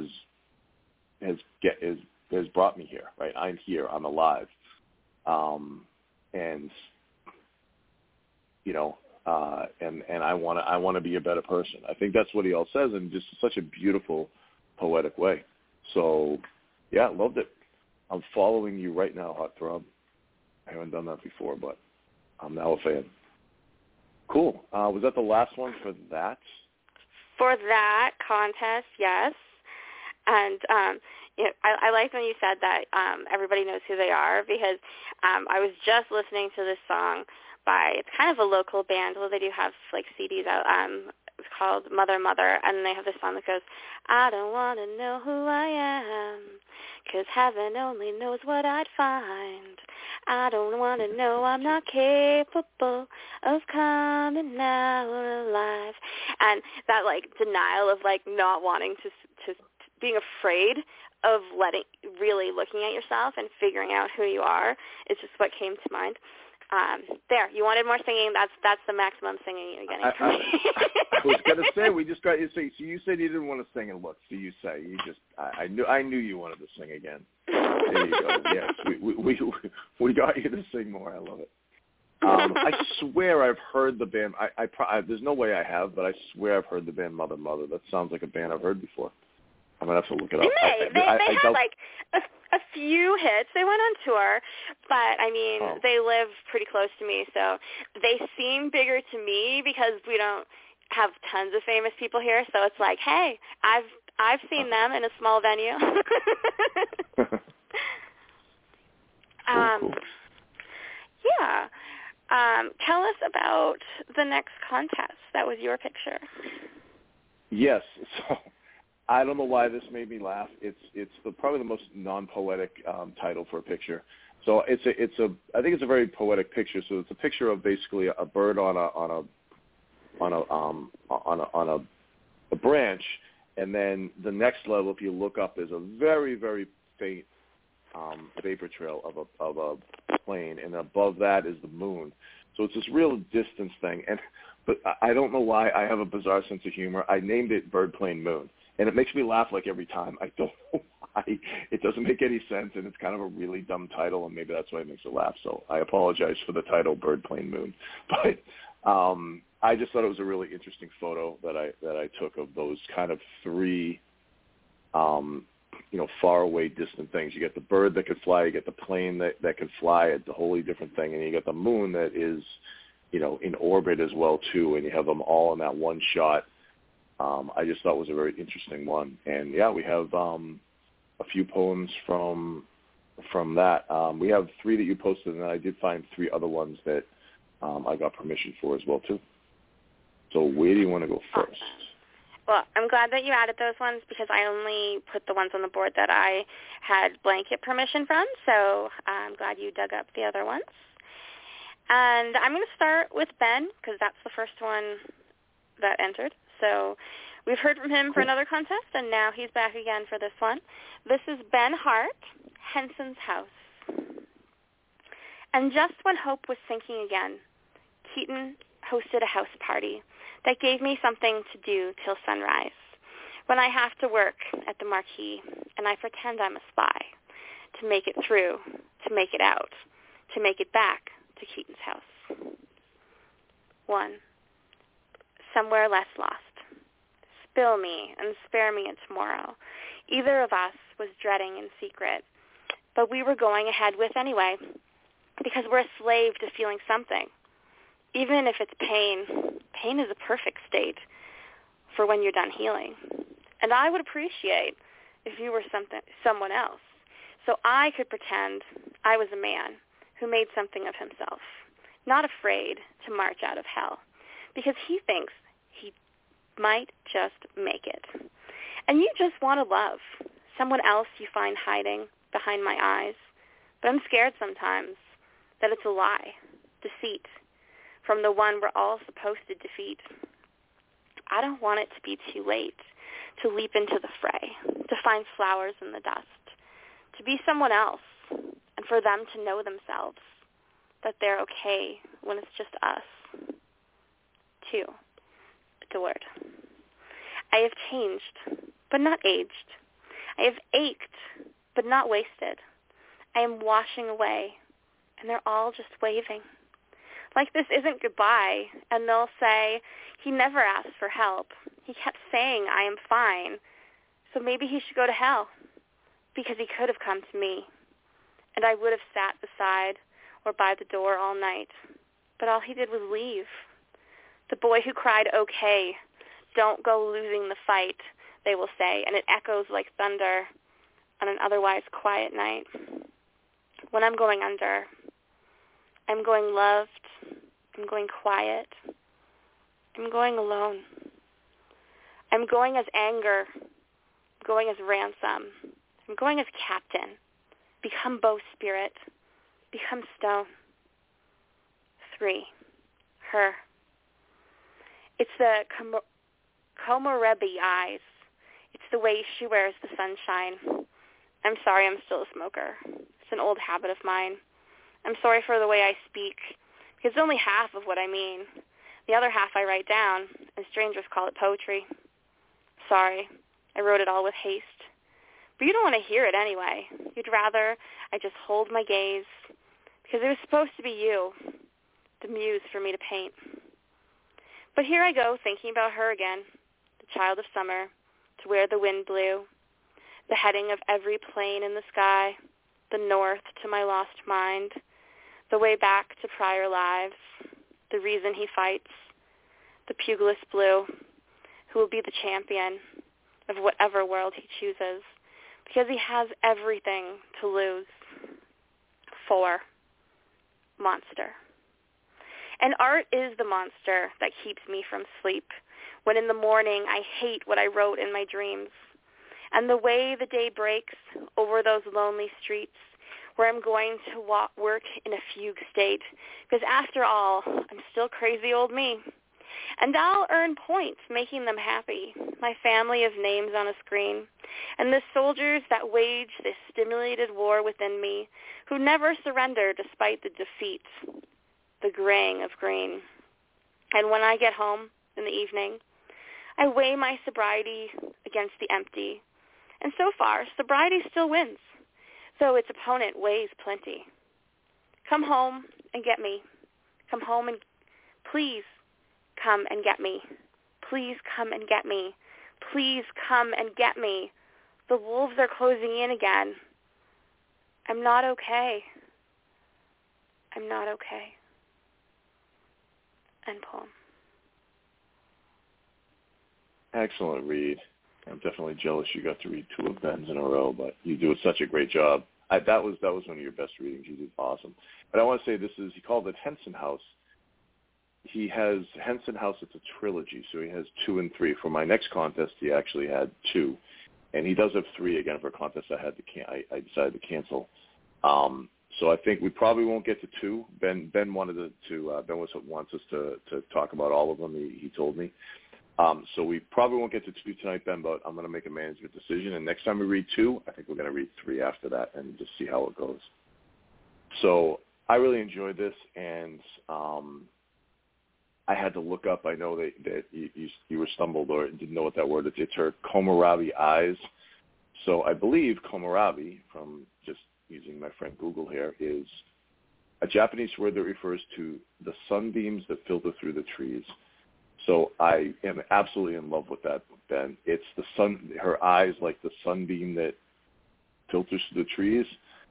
has brought me here. Right? I'm here. I'm alive. And you know, and I want to be a better person. I think that's what he all says in just such a beautiful, poetic way. So, yeah, loved it. I'm following you right now, Heartthrob. I haven't done that before, but I'm now a fan. Cool. Was that the last one for that? For that contest, yes. And you know, I like when you said that everybody knows who they are, because I was just listening to this song by, it's kind of a local band. Well, they do have like CDs out. It's called Mother Mother, and they have this song that goes, I don't want to know who I am, 'cause heaven only knows what I'd find. I don't want to know I'm not capable of coming out alive. And that like denial of like not wanting to being afraid of really looking at yourself and figuring out who you are is just what came to mind. There, you wanted more singing. That's the maximum singing you're getting from me. I was gonna say we just got you. So you said you didn't want to sing, and look, so you say you just. I knew you wanted to sing again. There you go. Yes, we got you to sing more. I love it. I swear I've heard the band. There's no way I have, but I swear I've heard the band Mother Mother. That sounds like a band I've heard before. I'm gonna have to look it up. They had like a few hits. They went on tour, but I mean, They live pretty close to me, so they seem bigger to me because we don't. have tons of famous people here, so it's like, hey, I've seen them in a small venue. Cool. Yeah. Tell us about the next contest. That was your picture. Yes. So I don't know why this made me laugh. It's probably the most non-poetic title for a picture. So I think it's a very poetic picture. So it's a picture of basically a bird on a branch, and then the next level, if you look up, is a very, very faint vapor trail of a plane, and above that is the moon. So it's this real distance thing. But I don't know why. I have a bizarre sense of humor. I named it Bird Plane Moon, and it makes me laugh like every time. I don't know why. It doesn't make any sense, and it's kind of a really dumb title, and maybe that's why it makes it laugh. So I apologize for the title Bird Plane Moon. But I just thought it was a really interesting photo that I took of those kind of three far away, distant things. You get the bird that could fly, you get the plane that could fly, it's a wholly different thing, and you get the moon that is, in orbit as well too, and you have them all in that one shot. I just thought it was a very interesting one. And yeah, we have a few poems from that. We have 3 that you posted, and I did find 3 other ones that I got permission for as well too. So where do you want to go first? Awesome. Well, I'm glad that you added those ones because I only put the ones on the board that I had blanket permission from, so I'm glad you dug up the other ones. And I'm going to start with Ben because that's the first one that entered. So we've heard from him for another contest, and now he's back again for this one. This is Ben Hart, Henson's House. And just when hope was sinking again, Keaton hosted a house party that gave me something to do till sunrise, when I have to work at the marquee and I pretend I'm a spy, to make it through, to make it out, to make it back to Keaton's house. 1. Somewhere less lost. Spill me and spare me a tomorrow. Either of us was dreading in secret, but we were going ahead with anyway, because we're a slave to feeling something. Even if it's pain, pain is a perfect state for when you're done healing. And I would appreciate if you were someone else, so I could pretend I was a man who made something of himself, not afraid to march out of hell, because he thinks he might just make it. And you just want to love someone else you find hiding behind my eyes, but I'm scared sometimes that it's a lie, deceit, from the one we're all supposed to defeat. I don't want it to be too late to leap into the fray, to find flowers in the dust, to be someone else, and for them to know themselves, that they're okay when it's just us. 2. Adored. I have changed, but not aged. I have ached, but not wasted. I am washing away, and they're all just waving. Like this isn't goodbye, and they'll say, he never asked for help. He kept saying, I am fine, so maybe he should go to hell, because he could have come to me, and I would have sat beside or by the door all night, but all he did was leave. The boy who cried, okay, don't go losing the fight, they will say, and it echoes like thunder on an otherwise quiet night. When I'm going under, I'm going loved, I'm going quiet, I'm going alone. I'm going as anger, I'm going as ransom, I'm going as captain, become bowsprit, become stone. 3. Her. It's the Komorebi eyes. It's the way she wears the sunshine. I'm sorry I'm still a smoker. It's an old habit of mine. I'm sorry for the way I speak, because it's only half of what I mean. The other half I write down, and strangers call it poetry. Sorry, I wrote it all with haste. But you don't want to hear it anyway. You'd rather I just hold my gaze, because it was supposed to be you, the muse for me to paint. But here I go thinking about her again, the child of summer, to where the wind blew, the heading of every plane in the sky, the north to my lost mind, the way back to prior lives, the reason he fights, the pugilist Blue, who will be the champion of whatever world he chooses, because he has everything to lose. 4. Monster. And Art is the monster that keeps me from sleep, when in the morning I hate what I wrote in my dreams. And the way the day breaks over those lonely streets where I'm going to work in a fugue state, because after all, I'm still crazy old me. And I'll earn points making them happy, my family of names on a screen, and the soldiers that wage this stimulated war within me, who never surrender despite the defeats, the graying of green. And when I get home in the evening, I weigh my sobriety against the empty, and so far, sobriety still wins, though its opponent weighs plenty. Come home and get me. Come home and please come and get me. Please come and get me. Please come and get me. The wolves are closing in again. I'm not okay. I'm not okay. End poem. Excellent read. I'm definitely jealous you got to read 2 of Ben's in a row, but you do such a great job. That was one of your best readings. You did awesome. But I want to say he called it Henson House. He has Henson House. It's a trilogy, so he has 2 and 3. For my next contest, he actually had 2, and he does have 3 again for a contest. I decided to cancel. So I think we probably won't get to 2. Ben wants us to talk about all of them. He told me. So we probably won't get to 2 tonight, Ben, but I'm going to make a management decision. And next time we read 2, I think we're going to read 3 after that and just see how it goes. So I really enjoyed this, and I had to look up. I know that you were stumbled or didn't know what that word is. It's her Komorabi eyes. So I believe Komorabi, from just using my friend Google here, is a Japanese word that refers to the sunbeams that filter through the trees. So I am absolutely in love with that, Ben. It's the sun, her eyes like the sunbeam that filters through the trees.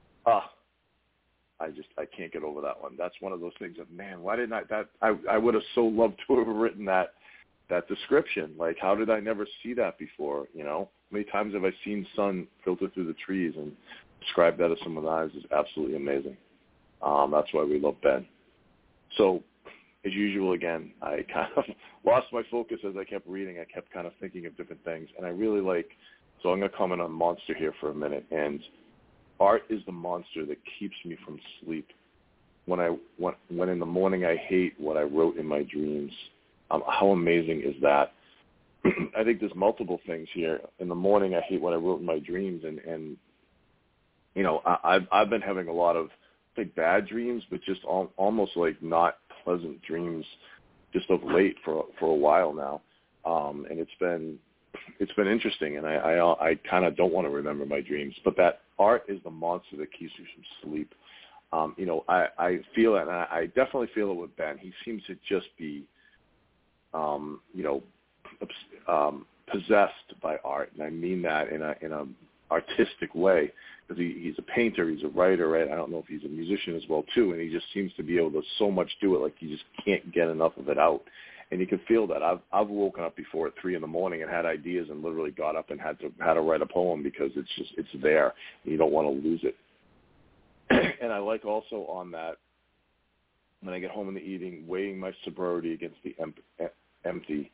I can't get over that one. That's one of those things of, man, why didn't I would have so loved to have written that description. Like, how did I never see that before? You know, how many times have I seen sun filter through the trees, and describe that as someone's eyes is absolutely amazing. That's why we love Ben. So, as usual, again, I kind of lost my focus as I kept reading. I kept kind of thinking of different things, and I really so I'm going to comment on Monster here for a minute. And Art is the monster that keeps me from sleep. When in the morning I hate what I wrote in my dreams. How amazing is that? I think there's multiple things here. In the morning I hate what I wrote in my dreams, and you know, I've been having a lot of bad dreams, but just almost like not pleasant dreams just of late for a while now, and it's been interesting, and I kind of don't want to remember my dreams, but that Art is the monster that keeps me from sleep. You know, I feel it, and I definitely feel it with Ben. He seems to just be you know, possessed by art, and I mean that in a artistic way, because he's a painter, he's a writer, right? I don't know if he's a musician as well too, and he just seems to be able to so much do it, like he just can't get enough of it out, and you can feel that. I've woken up before at 3 a.m. and had ideas, and literally got up and had to write a poem, because it's there, and you don't want to lose it. And I like also on that, when I get home in the evening, weighing my sobriety against the empty.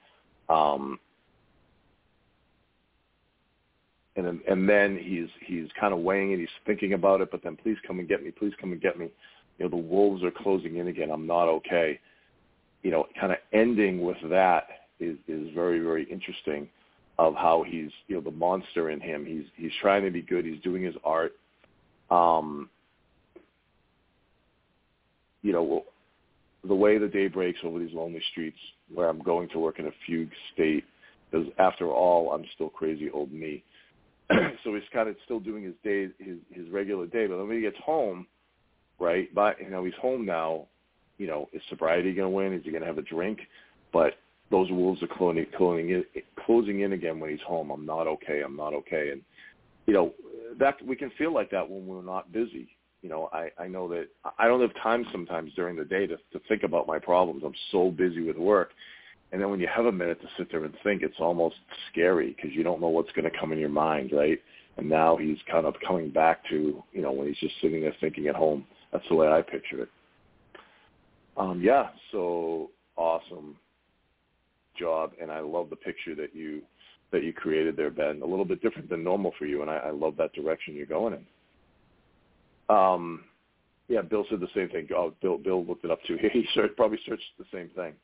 And then he's kind of weighing it. He's thinking about it, but then please come and get me. Please come and get me. You know, the wolves are closing in again. I'm not okay. You know, kind of ending with that is very, very interesting, of how he's, you know, the monster in him. He's trying to be good. He's doing his art. You know, the way the day breaks over these lonely streets where I'm going to work in a fugue state, because after all, I'm still crazy old me. So he's kind of still doing his day, his regular day. But when he gets home, right, but, you know, he's home now, you know, is sobriety going to win? Is he going to have a drink? But those wolves are closing in again when he's home. I'm not okay. I'm not okay. And, you know, that we can feel like that when we're not busy. You know, I know that I don't have time sometimes during the day to think about my problems. I'm so busy with work. And then when you have a minute to sit there and think, it's almost scary because you don't know what's going to come in your mind, right? And now he's kind of coming back to, when he's just sitting there thinking at home. That's the way I picture it. So awesome job, and I love the picture that you created there, Ben. A little bit different than normal for you, and I love that direction you're going in. Bill said the same thing. Oh, Bill looked it up too. He probably searched the same thing.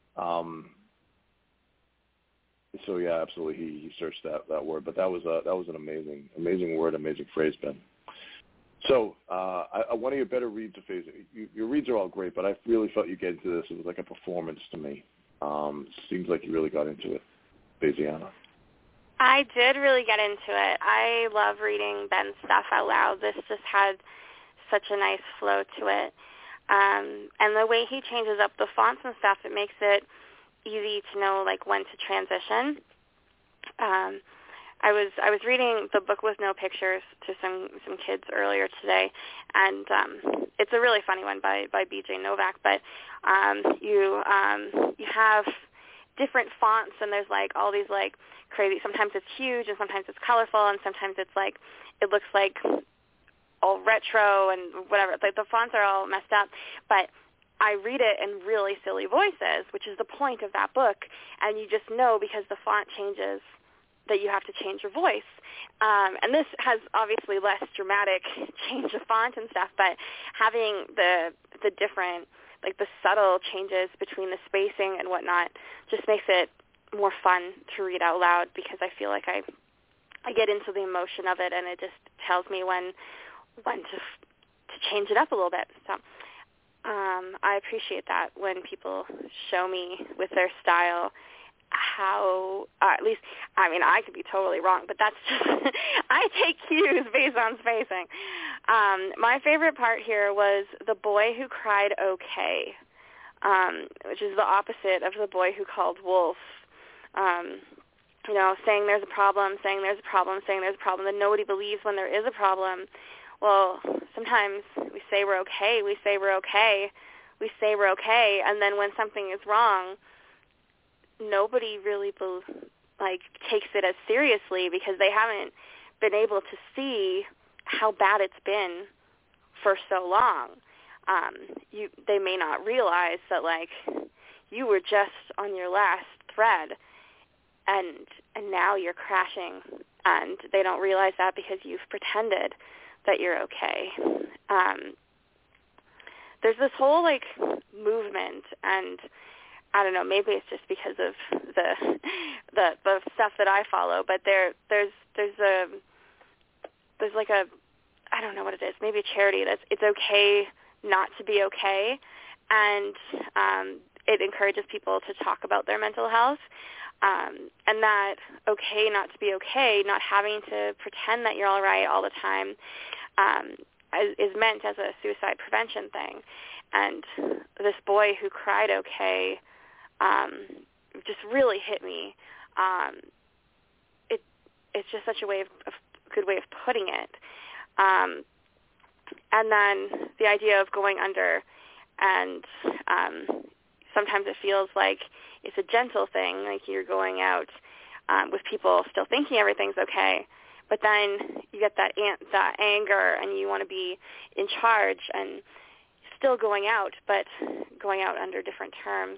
Absolutely, he searched that word. But that was an amazing word, amazing phrase, Ben. So one of your better reads of Phase. Your reads are all great, but I really felt you get into this. It was like a performance to me. Seems like you really got into it, Phasiana. I did really get into it. I love reading Ben's stuff out loud. This just had such a nice flow to it. And the way he changes up the fonts and stuff, it makes it easy to know like when to transition. I was reading the book with no pictures to some kids earlier today, and it's a really funny one by B.J. Novak. But you have different fonts, and there's like all these like crazy. Sometimes it's huge, and sometimes it's colorful, and sometimes it's like it looks like all retro and whatever. Like the fonts are all messed up, but I read it in really silly voices, which is the point of that book, and you just know because the font changes that you have to change your voice. And this has obviously less dramatic change of font and stuff, but having the different, like the subtle changes between the spacing and whatnot just makes it more fun to read out loud because I feel like I get into the emotion of it, and it just tells me when to change it up a little bit. So I appreciate that when people show me with their style how, at least, I mean, I could be totally wrong, but that's just, I take cues based on spacing. My favorite part here was the boy who cried okay, which is the opposite of the boy who called wolf. Saying there's a problem, saying there's a problem, saying there's a problem, that nobody believes when there is a problem. Well, sometimes we say we're okay, we say we're okay, and then when something is wrong, nobody really takes it as seriously because they haven't been able to see how bad it's been for so long. They may not realize that you were just on your last thread, and now you're crashing, and they don't realize that because you've pretended that you're okay. There's this whole movement, and I don't know, maybe it's just because of the stuff that I follow, but there's like a, I don't know what it is, maybe a charity that's it's okay not to be okay, and it encourages people to talk about their mental health, and that okay not to be okay, not having to pretend that you're all right all the time, is meant as a suicide prevention thing. And this boy who cried okay just really hit me. It's just such a good way of putting it. And then the idea of going under, and sometimes it feels like it's a gentle thing, like you're going out with people still thinking everything's okay, but then you get that anger, and you want to be in charge, and still going out, but going out under different terms.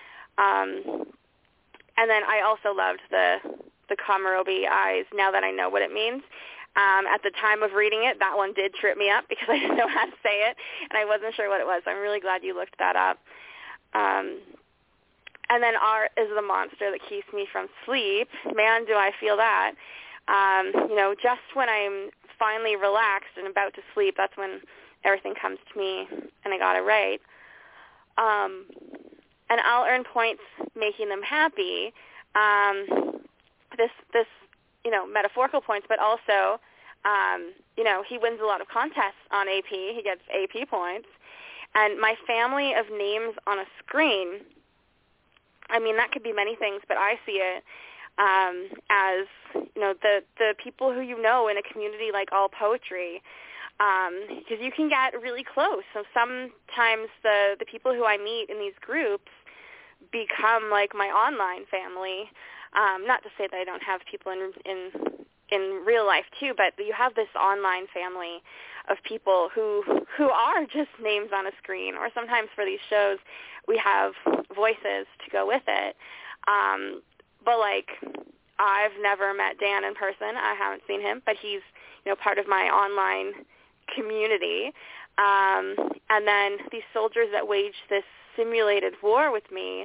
And then I also loved the Komorebi eyes, now that I know what it means. At the time of reading it, that one did trip me up because I didn't know how to say it, and I wasn't sure what it was. So I'm really glad you looked that up. And then R is the monster that keeps me from sleep. Man, do I feel that. Just when I'm finally relaxed and about to sleep, that's when everything comes to me, and I got it right. And I'll earn points making them happy. This metaphorical points, but also, he wins a lot of contests on AP. He gets AP points. And my family of names on a screen, I mean, that could be many things, but I see it as, the people who you know in a community like All Poetry, because you can get really close. So sometimes the people who I meet in these groups become like my online family. Not to say that I don't have people in real life too, but you have this online family of people who are just names on a screen, or sometimes for these shows we have voices to go with it. But like, I've never met Dan in person. I haven't seen him, but he's, part of my online community. And then these soldiers that wage this simulated war with me,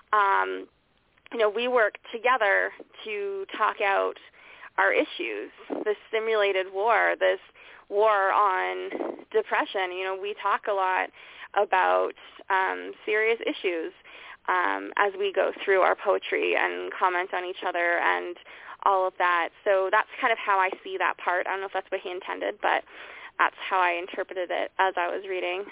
we work together to talk out our issues, this simulated war, this war on depression. We talk a lot about serious issues as we go through our poetry and comment on each other and all of that. So that's kind of how I see that part. I don't know if that's what he intended, but that's how I interpreted it as I was reading.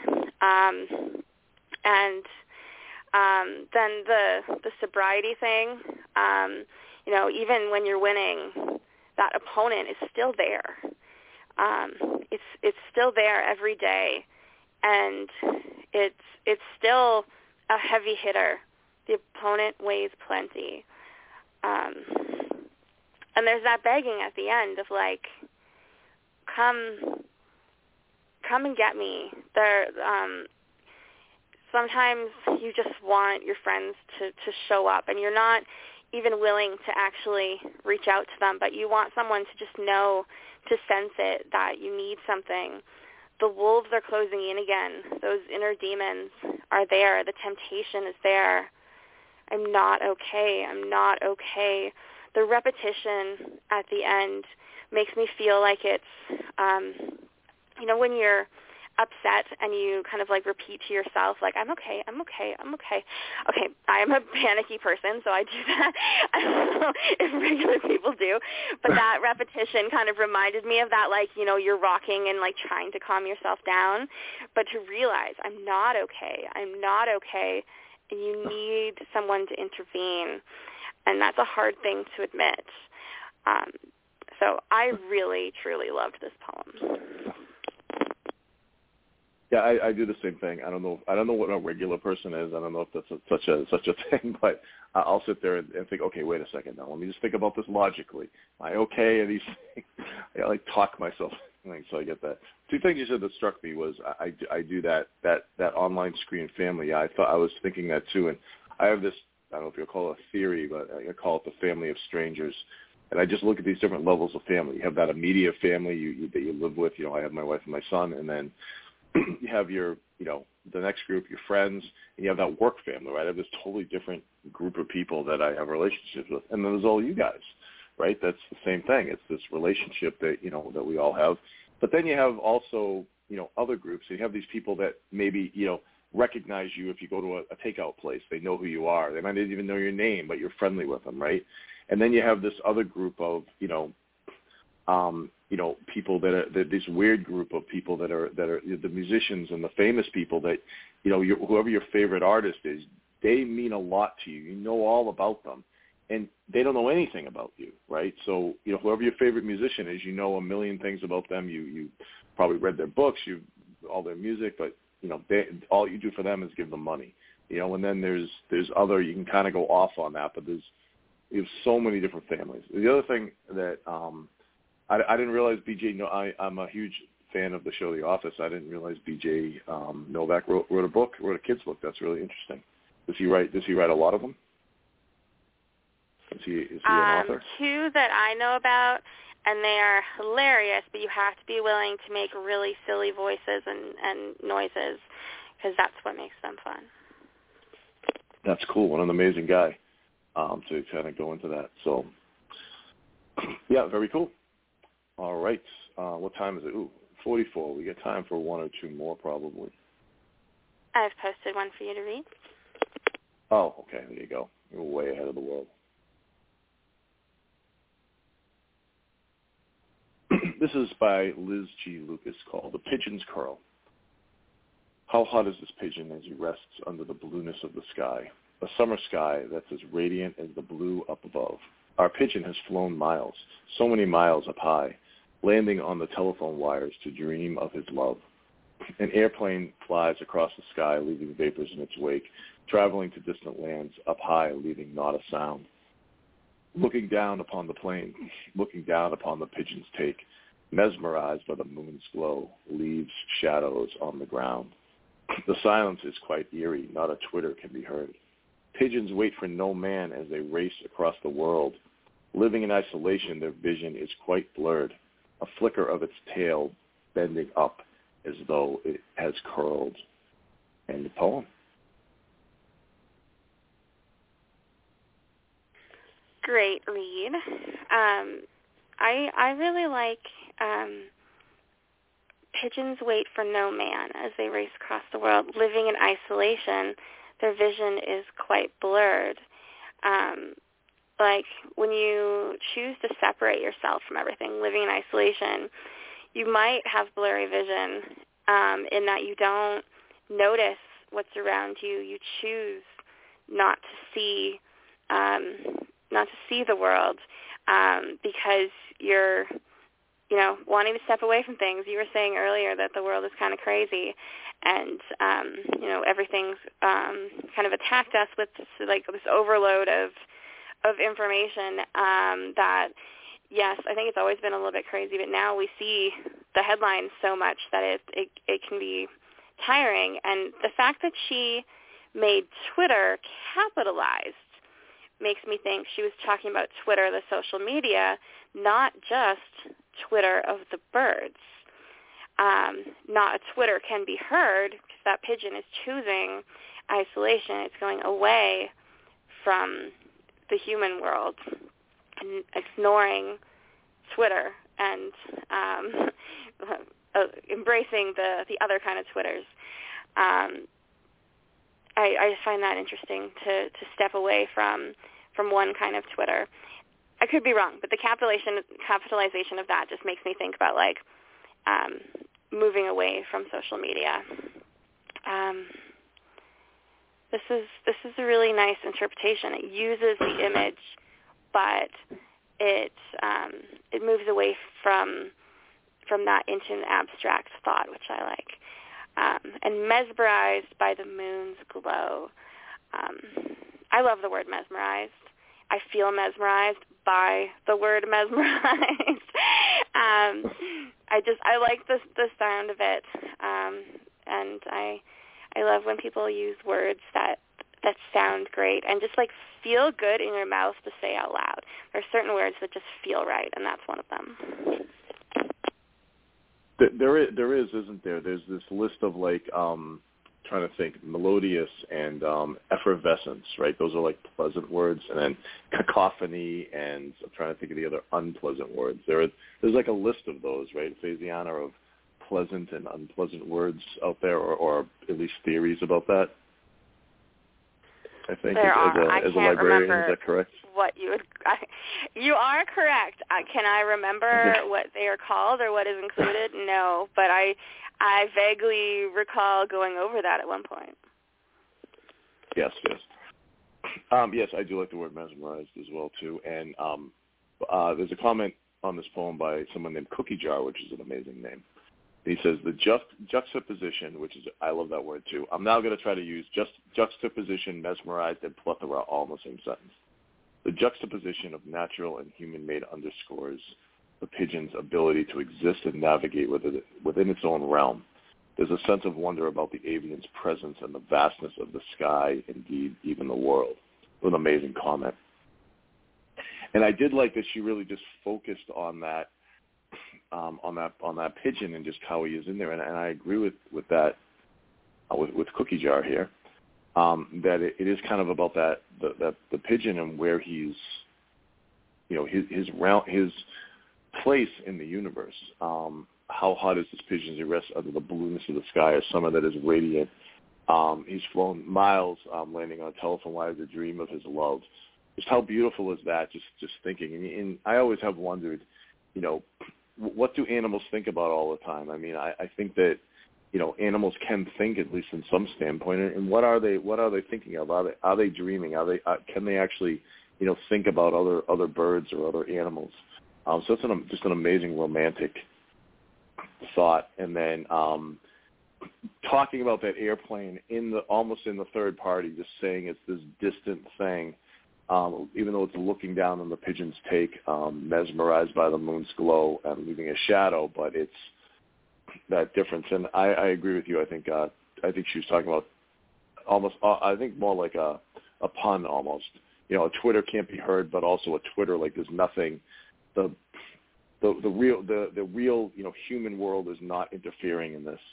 And then the sobriety thing, even when you're winning, that opponent is still there. It's still there every day, and it's still a heavy hitter. The opponent weighs plenty. And there's that begging at the end of like, come and get me. Sometimes you just want your friends to show up, and you're not even willing to actually reach out to them, but you want someone to just know, to sense it, that you need something. The wolves are closing in again. Those inner demons are there. The temptation is there. I'm not okay. I'm not okay. The repetition at the end makes me feel like it's, when you're upset and you kind of like repeat to yourself, like, I'm okay, I'm okay, I'm okay. Okay, I'm a panicky person, so I do that. I don't know if regular people do, but that repetition kind of reminded me of that, like, you're rocking and like trying to calm yourself down, but to realize I'm not okay, and you need someone to intervene, and that's a hard thing to admit. So I really, truly loved this poem. Yeah, I do the same thing. I don't know what a regular person is. I don't know if that's such a thing, but I'll sit there and think, okay, wait a second now. Let me just think about this logically. Am I okay? And these things, I like talk myself. So I get that. Two things you said that struck me was I do that online screen family. I thought I was thinking that too, and I have this, I don't know if you'll call it a theory, but I call it the family of strangers. And I just look at these different levels of family. You have that immediate family that you live with. I have my wife and my son, and then you have your, the next group, your friends, and you have that work family, right? I have this totally different group of people that I have relationships with. And then there's all you guys, right? That's the same thing. It's this relationship that, that we all have. But then you have also, other groups. So you have these people that maybe, recognize you if you go to a takeout place. They know who you are. They might not even know your name, but you're friendly with them, right? And then you have this other group of, people that are this weird group of people that are the musicians and the famous people that, whoever your favorite artist is, they mean a lot to you. You know all about them, and they don't know anything about you, right? So, whoever your favorite musician is, you know a million things about them. You probably read their books, all their music, but all you do for them is give them money, And then there's other, you can kind of go off on that, but you have so many different families. The other thing that I didn't realize BJ. I'm a huge fan of the show The Office. I didn't realize BJ Novak wrote a kid's book. That's really interesting. Does he write a lot of them? Is he an author? Two that I know about, and they are hilarious. But you have to be willing to make really silly voices and noises, because that's what makes them fun. That's cool. What an amazing guy to kind of go into that. So, yeah, very cool. All right. What time is it? 44. We got time for one or two more, probably. I've posted one for you to read. Oh, okay. There you go. You're way ahead of the world. This is by Liz G. Lucas, called The Pigeon's Curl. How hot is this pigeon as he rests under the blueness of the sky, a summer sky that's as radiant as the blue up above. Our pigeon has flown miles, so many miles up high, landing on the telephone wires to dream of his love. An airplane flies across the sky, leaving vapors in its wake. traveling to distant lands up high, leaving not a sound. Looking down upon the plain, looking down upon the pigeon's take, mesmerized by the moon's glow, leaves shadows on the ground. The silence is quite eerie, not a twitter can be heard. Pigeons wait for no man as they race across the world. Living in isolation, their vision is quite blurred, a flicker of its tail bending up as though it has curled. End of poem. Great read. I really like pigeons wait for no man as they race across the world. Living in isolation, their vision is quite blurred. Like when you choose to separate yourself from everything, living in isolation, you might have blurry vision in that you don't notice what's around you. You choose not to see the world because you're, wanting to step away from things. You were saying earlier that the world is kind of crazy, and everything's kind of attacked us with this overload of information that, yes, I think it's always been a little bit crazy, but now we see the headlines so much that it can be tiring. And the fact that she made Twitter capitalized makes me think she was talking about Twitter, the social media, not just Twitter of the birds. Not a Twitter can be heard because that pigeon is choosing isolation. It's going away from the human world and ignoring Twitter and embracing the other kind of Twitters. I just find that interesting to step away from one kind of Twitter. I could be wrong, but the capitalization of that just makes me think about moving away from social media. This is a really nice interpretation. It uses the image, but it moves away from that into an abstract thought, which I like. And mesmerized by the moon's glow. I love the word mesmerized. I feel mesmerized by the word mesmerized. I like the sound of it, and I love when people use words that sound great and just feel good in your mouth to say out loud. There are certain words that just feel right, and that's one of them. There is, isn't there? There's this list of trying to think, melodious and effervescence, right? Those are pleasant words, and then cacophony, and I'm trying to think of the other unpleasant words. There's a list of those, right? Phaesiana of pleasant and unpleasant words out there, or at least theories about that. I think there as a librarian, is that correct? What you are correct. Can I remember what they are called or what is included? No, but I vaguely recall going over that at one point. Yes. Yes, I do like the word mesmerized as well too. And there's a comment on this poem by someone named Cookie Jar, which is an amazing name. He says, the juxtaposition, which is, I love that word too. I'm now going to try to use juxtaposition, mesmerized, and plethora all in the same sentence. The juxtaposition of natural and human-made underscores the pigeon's ability to exist and navigate within its own realm. There's a sense of wonder about the avian's presence and the vastness of the sky, indeed, even the world. An amazing comment. And I did like that she really just focused on that pigeon and just how he is in there, and I agree with that with Cookie Jar here, that it is kind of about that the pigeon and where he's, his place in the universe. How hot is this pigeon as he rests under the blueness of the sky, a summer that is radiant. He's flown miles, landing on telephone wires, a dream of his love. Just how beautiful is that? Just thinking, and I always have wondered, what do animals think about all the time? I mean, I think that, animals can think, at least in some standpoint. And what are they thinking of? Are they dreaming? Can they actually, think about other birds or other animals? So it's just an amazing romantic thought. And then talking about that airplane almost in the third party, just saying it's this distant thing, even though it's looking down on the pigeon's take, mesmerized by the moon's glow and leaving a shadow, but it's that difference. And I agree with you. I think she was talking about almost, I think more like a pun almost. You know, a twitter can't be heard, but also a Twitter, like there's nothing. The real you know, human world is not interfering in this.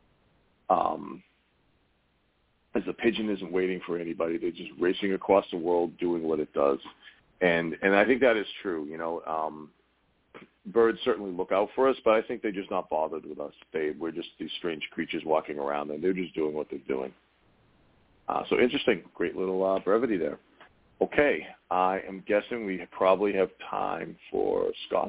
As the pigeon isn't waiting for anybody, they're just racing across the world doing what it does, and I think that is true. You know, birds certainly look out for us, but I think they're just not bothered with us. We're just these strange creatures walking around, and they're just doing what they're doing. So interesting, great little brevity there. Okay, I am guessing we probably have time for Scott's.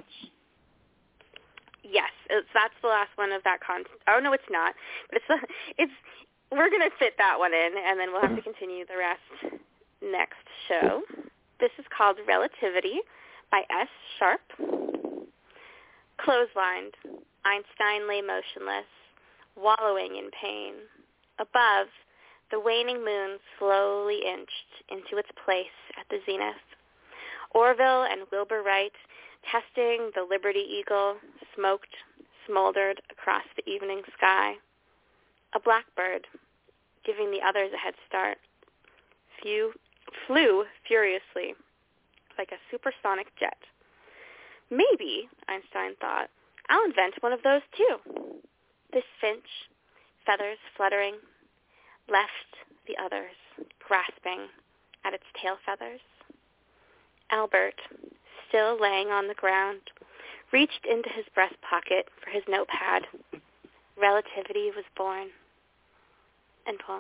Yes, that's the last one of that Oh no, it's not. But we're gonna fit that one in, and then we'll have to continue the rest next show. This is called Relativity by S. Sharp. Clotheslined, Einstein lay motionless, wallowing in pain. Above, the waning moon slowly inched into its place at the zenith. Orville and Wilbur Wright, testing the Liberty Eagle, smoked, smoldered across the evening sky. A blackbird, giving the others a head start, flew furiously like a supersonic jet. Maybe, Einstein thought, I'll invent one of those too. This finch, feathers fluttering, left the others grasping at its tail feathers. Albert, still laying on the ground, reached into his breast pocket for his notepad. Relativity was born. End poem.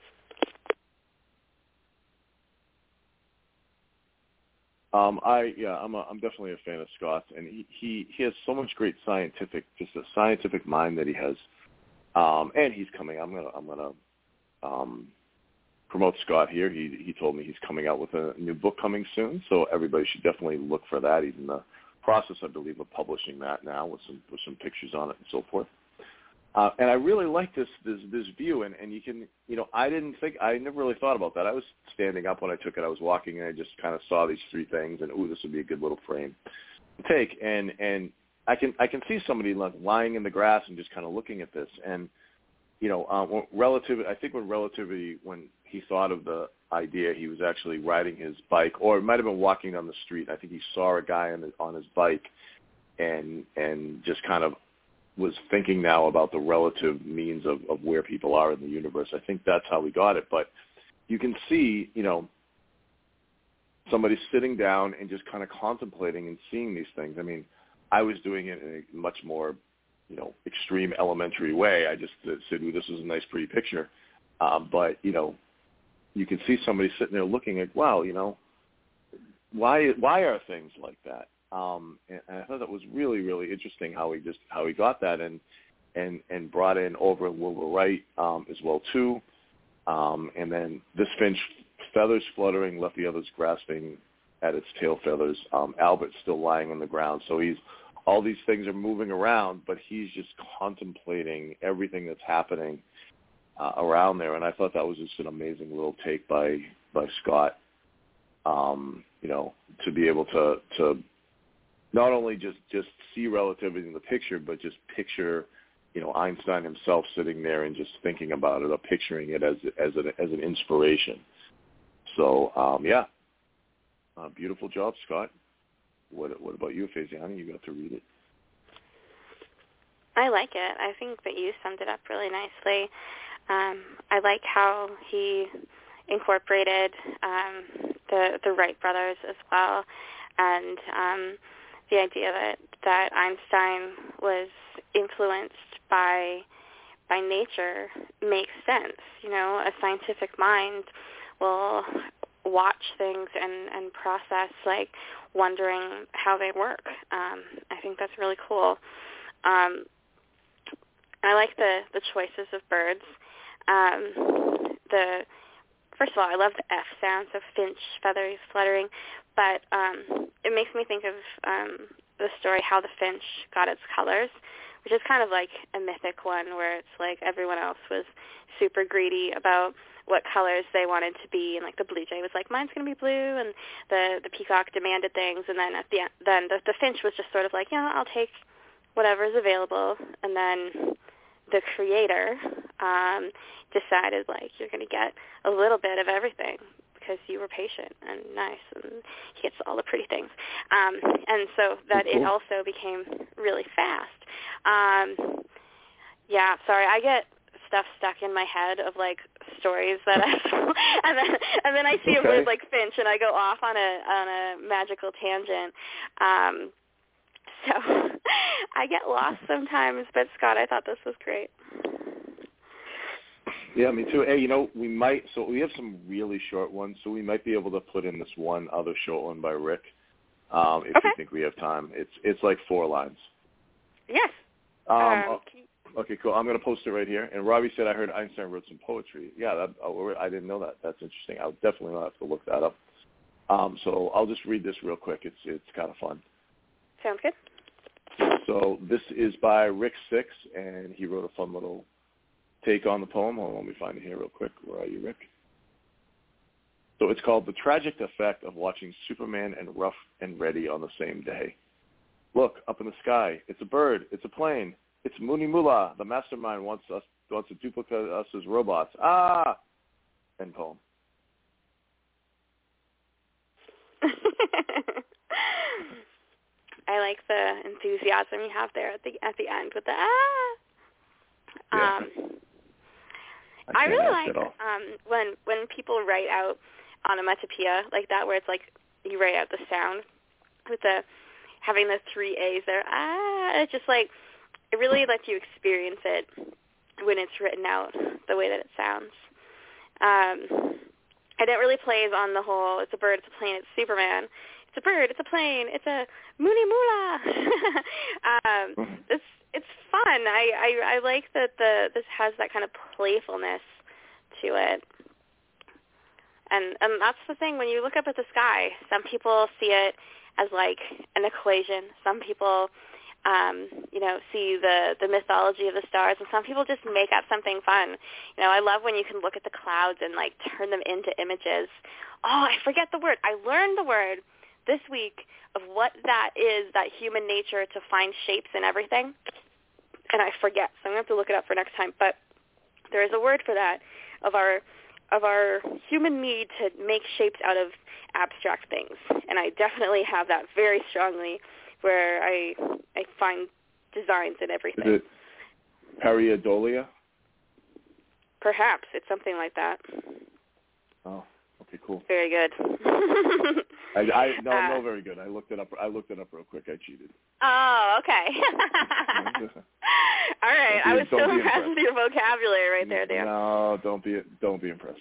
I'm definitely a fan of Scott's, and he has so much great scientific mind that he has, and he's coming. I'm gonna promote Scott here. He told me he's coming out with a new book coming soon, so everybody should definitely look for that. He's in the process, I believe, of publishing that now with some pictures on it and so forth. And I really like this view, and you can, you know, I never really thought about that. I was standing up when I took it. I was walking, and I just kind of saw these three things, and this would be a good little frame to take. And I can see somebody like lying in the grass and just kind of looking at this. And you know, when Relativity, when he thought of the idea, he was actually riding his bike, or it might have been walking down the street. I think he saw a guy on his bike, and just kind of was thinking now about the relative means of where people are in the universe. I think that's how we got it. But you can see, you know, somebody sitting down and just kind of contemplating and seeing these things. I mean, I was doing it in a much more, you know, extreme elementary way. I just said, ooh, this is a nice, pretty picture. But, you know, you can see somebody sitting there looking at, wow, you know, why are things like that? And I thought that was really, really interesting how he got that and brought in Orville and Wilbur Wright as well too. And then this finch, feathers fluttering, left the others grasping at its tail feathers. Albert's still lying on the ground. So all these things are moving around, but he's just contemplating everything that's happening around there. And I thought that was just an amazing little take by Scott. You know, to be able to not only just see relativity in the picture, but just picture, you know, Einstein himself sitting there and just thinking about it, or picturing it as an inspiration. So, beautiful job, Scott. What about you, Faisiani? You got to read it. I like it. I think that you summed it up really nicely. I like how he incorporated the Wright brothers as well, and the idea that Einstein was influenced by nature makes sense. You know, a scientific mind will watch things and process, like wondering how they work. I think that's really cool. I like the choices of birds. First of all, I love the F sound, so finch, feathers fluttering, but it makes me think of the story How the Finch Got Its Colors, which is kind of like a mythic one where it's like everyone else was super greedy about what colors they wanted to be, and like the blue jay was like, mine's going to be blue, and the peacock demanded things, and then at the end, then the finch was just sort of like, yeah, I'll take whatever is available, and then the creator decided, like, you're going to get a little bit of everything because you were patient and nice, and he gets all the pretty things. And so that it also became really fast. Yeah, sorry, I get stuff stuck in my head of, like, stories that and then I see a word like finch and I go off on a magical tangent. So I get lost sometimes, but Scott, I thought this was great. Yeah, me too. Hey, we have some really short ones, so we might be able to put in this one other short one by Rick, if you think we have time. It's like 4 lines. Yes. Okay, cool. I'm going to post it right here. And Robbie said, I heard Einstein wrote some poetry. Yeah, I didn't know that. That's interesting. I'll definitely have to look that up. So I'll just read this real quick. It's kind of fun. Sounds good. So this is by Rick Six, and he wrote a fun little take on the poem. Hold on, let me find it here real quick. Where are you, Rick? So it's called The Tragic Effect of Watching Superman and Rough and Ready on the Same Day. Look, up in the sky. It's a bird. It's a plane. It's Mooney Moolah. The mastermind wants to duplicate us as robots. Ah! End poem. I like the enthusiasm you have there at the end with the ah. Yeah. I really like when people write out onomatopoeia like that, where it's like you write out the sound with having the 3 A's there. Ah, it's just like it really lets you experience it when it's written out the way that it sounds. And it really plays on the whole, it's a bird, it's a plane, it's Superman. It's a bird, it's a plane, it's a Mooney Moolah. It's fun. I like that this has that kind of playfulness to it. And that's the thing, when you look up at the sky, some people see it as like an equation. Some people see the mythology of the stars, and some people just make up something fun. I love when you can look at the clouds and like turn them into images. Oh, I forget the word. I learned the word this week of what that is, that human nature to find shapes in everything, and I forget, so I'm going to have to look it up for next time. But there is a word for that, of our human need to make shapes out of abstract things, and I definitely have that very strongly, where I find designs in everything. Is it pareidolia? Perhaps. It's something like that. Oh, okay, cool. Very good. No, very good. I looked it up real quick. I cheated. Oh, okay. All right. I was still impressed with your vocabulary right there, Dan. No, don't be impressed.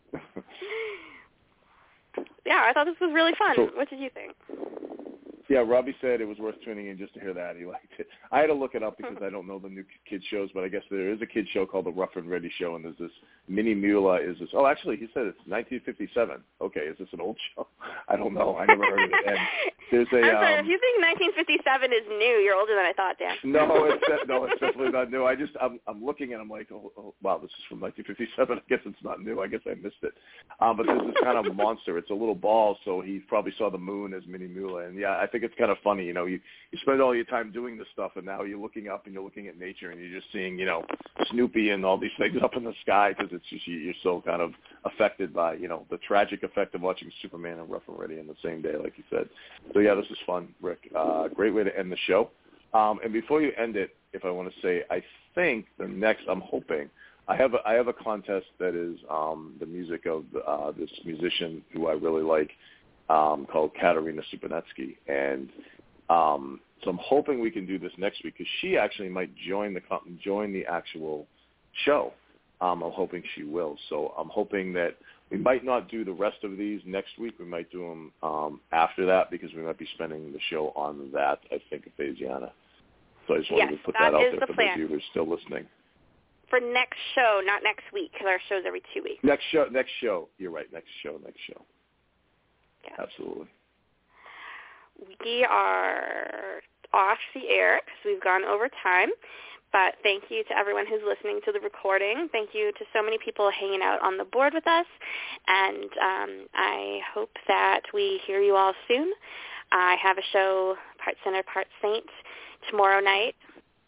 Yeah, I thought this was really fun. So, what did you think? Yeah, Robbie said it was worth tuning in just to hear that. He liked it. I had to look it up because I don't know the new kids shows, but I guess there is a kids show called The Rough and Ready Show, and there's this Minnie Moolah. Oh, actually, he said it's 1957. Okay, is this an old show? I don't know. I never heard of it. And there's a. I'm sorry, if you think 1957 is new, you're older than I thought, Dan. No, it's definitely not new. I'm looking and I'm like, oh, wow, this is from 1957. I guess it's not new. I guess I missed it. But there's this kind of monster. It's a little ball, so he probably saw the moon as Minnie Moolah, and yeah, I think it's kind of funny. You spend all your time doing this stuff, and now you're looking up and you're looking at nature, and you're just seeing, Snoopy and all these things up in the sky, because it's just you're so kind of affected by, the tragic effect of watching Superman and Rough and Ready on the same day, like you said. So yeah, this is fun, Rick. Great way to end the show. And before you end it, if I want to say, I think the next, I'm hoping, I have a contest that is the music of this musician who I really like, called Katerina Supanetsky, and so I'm hoping we can do this next week, because she actually might join the actual show. I'm hoping she will. So I'm hoping that we might not do the rest of these next week. We might do them after that, because we might be spending the show on that, I think, of Phasiana. So I just wanted to put that out there for those of you who are still listening. For next show, not next week, because our show's every 2 weeks. Next show. You're right. Next show. Yeah. Absolutely. we are off the air because we've gone over time. But thank you to everyone who's listening to the recording. Thank you to so many people hanging out on the board with us. And I hope that we hear you all soon. I have a show, part Sinner, part Saint, tomorrow night.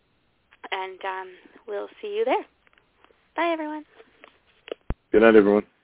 And we'll see you there. Bye, everyone. Good night, everyone.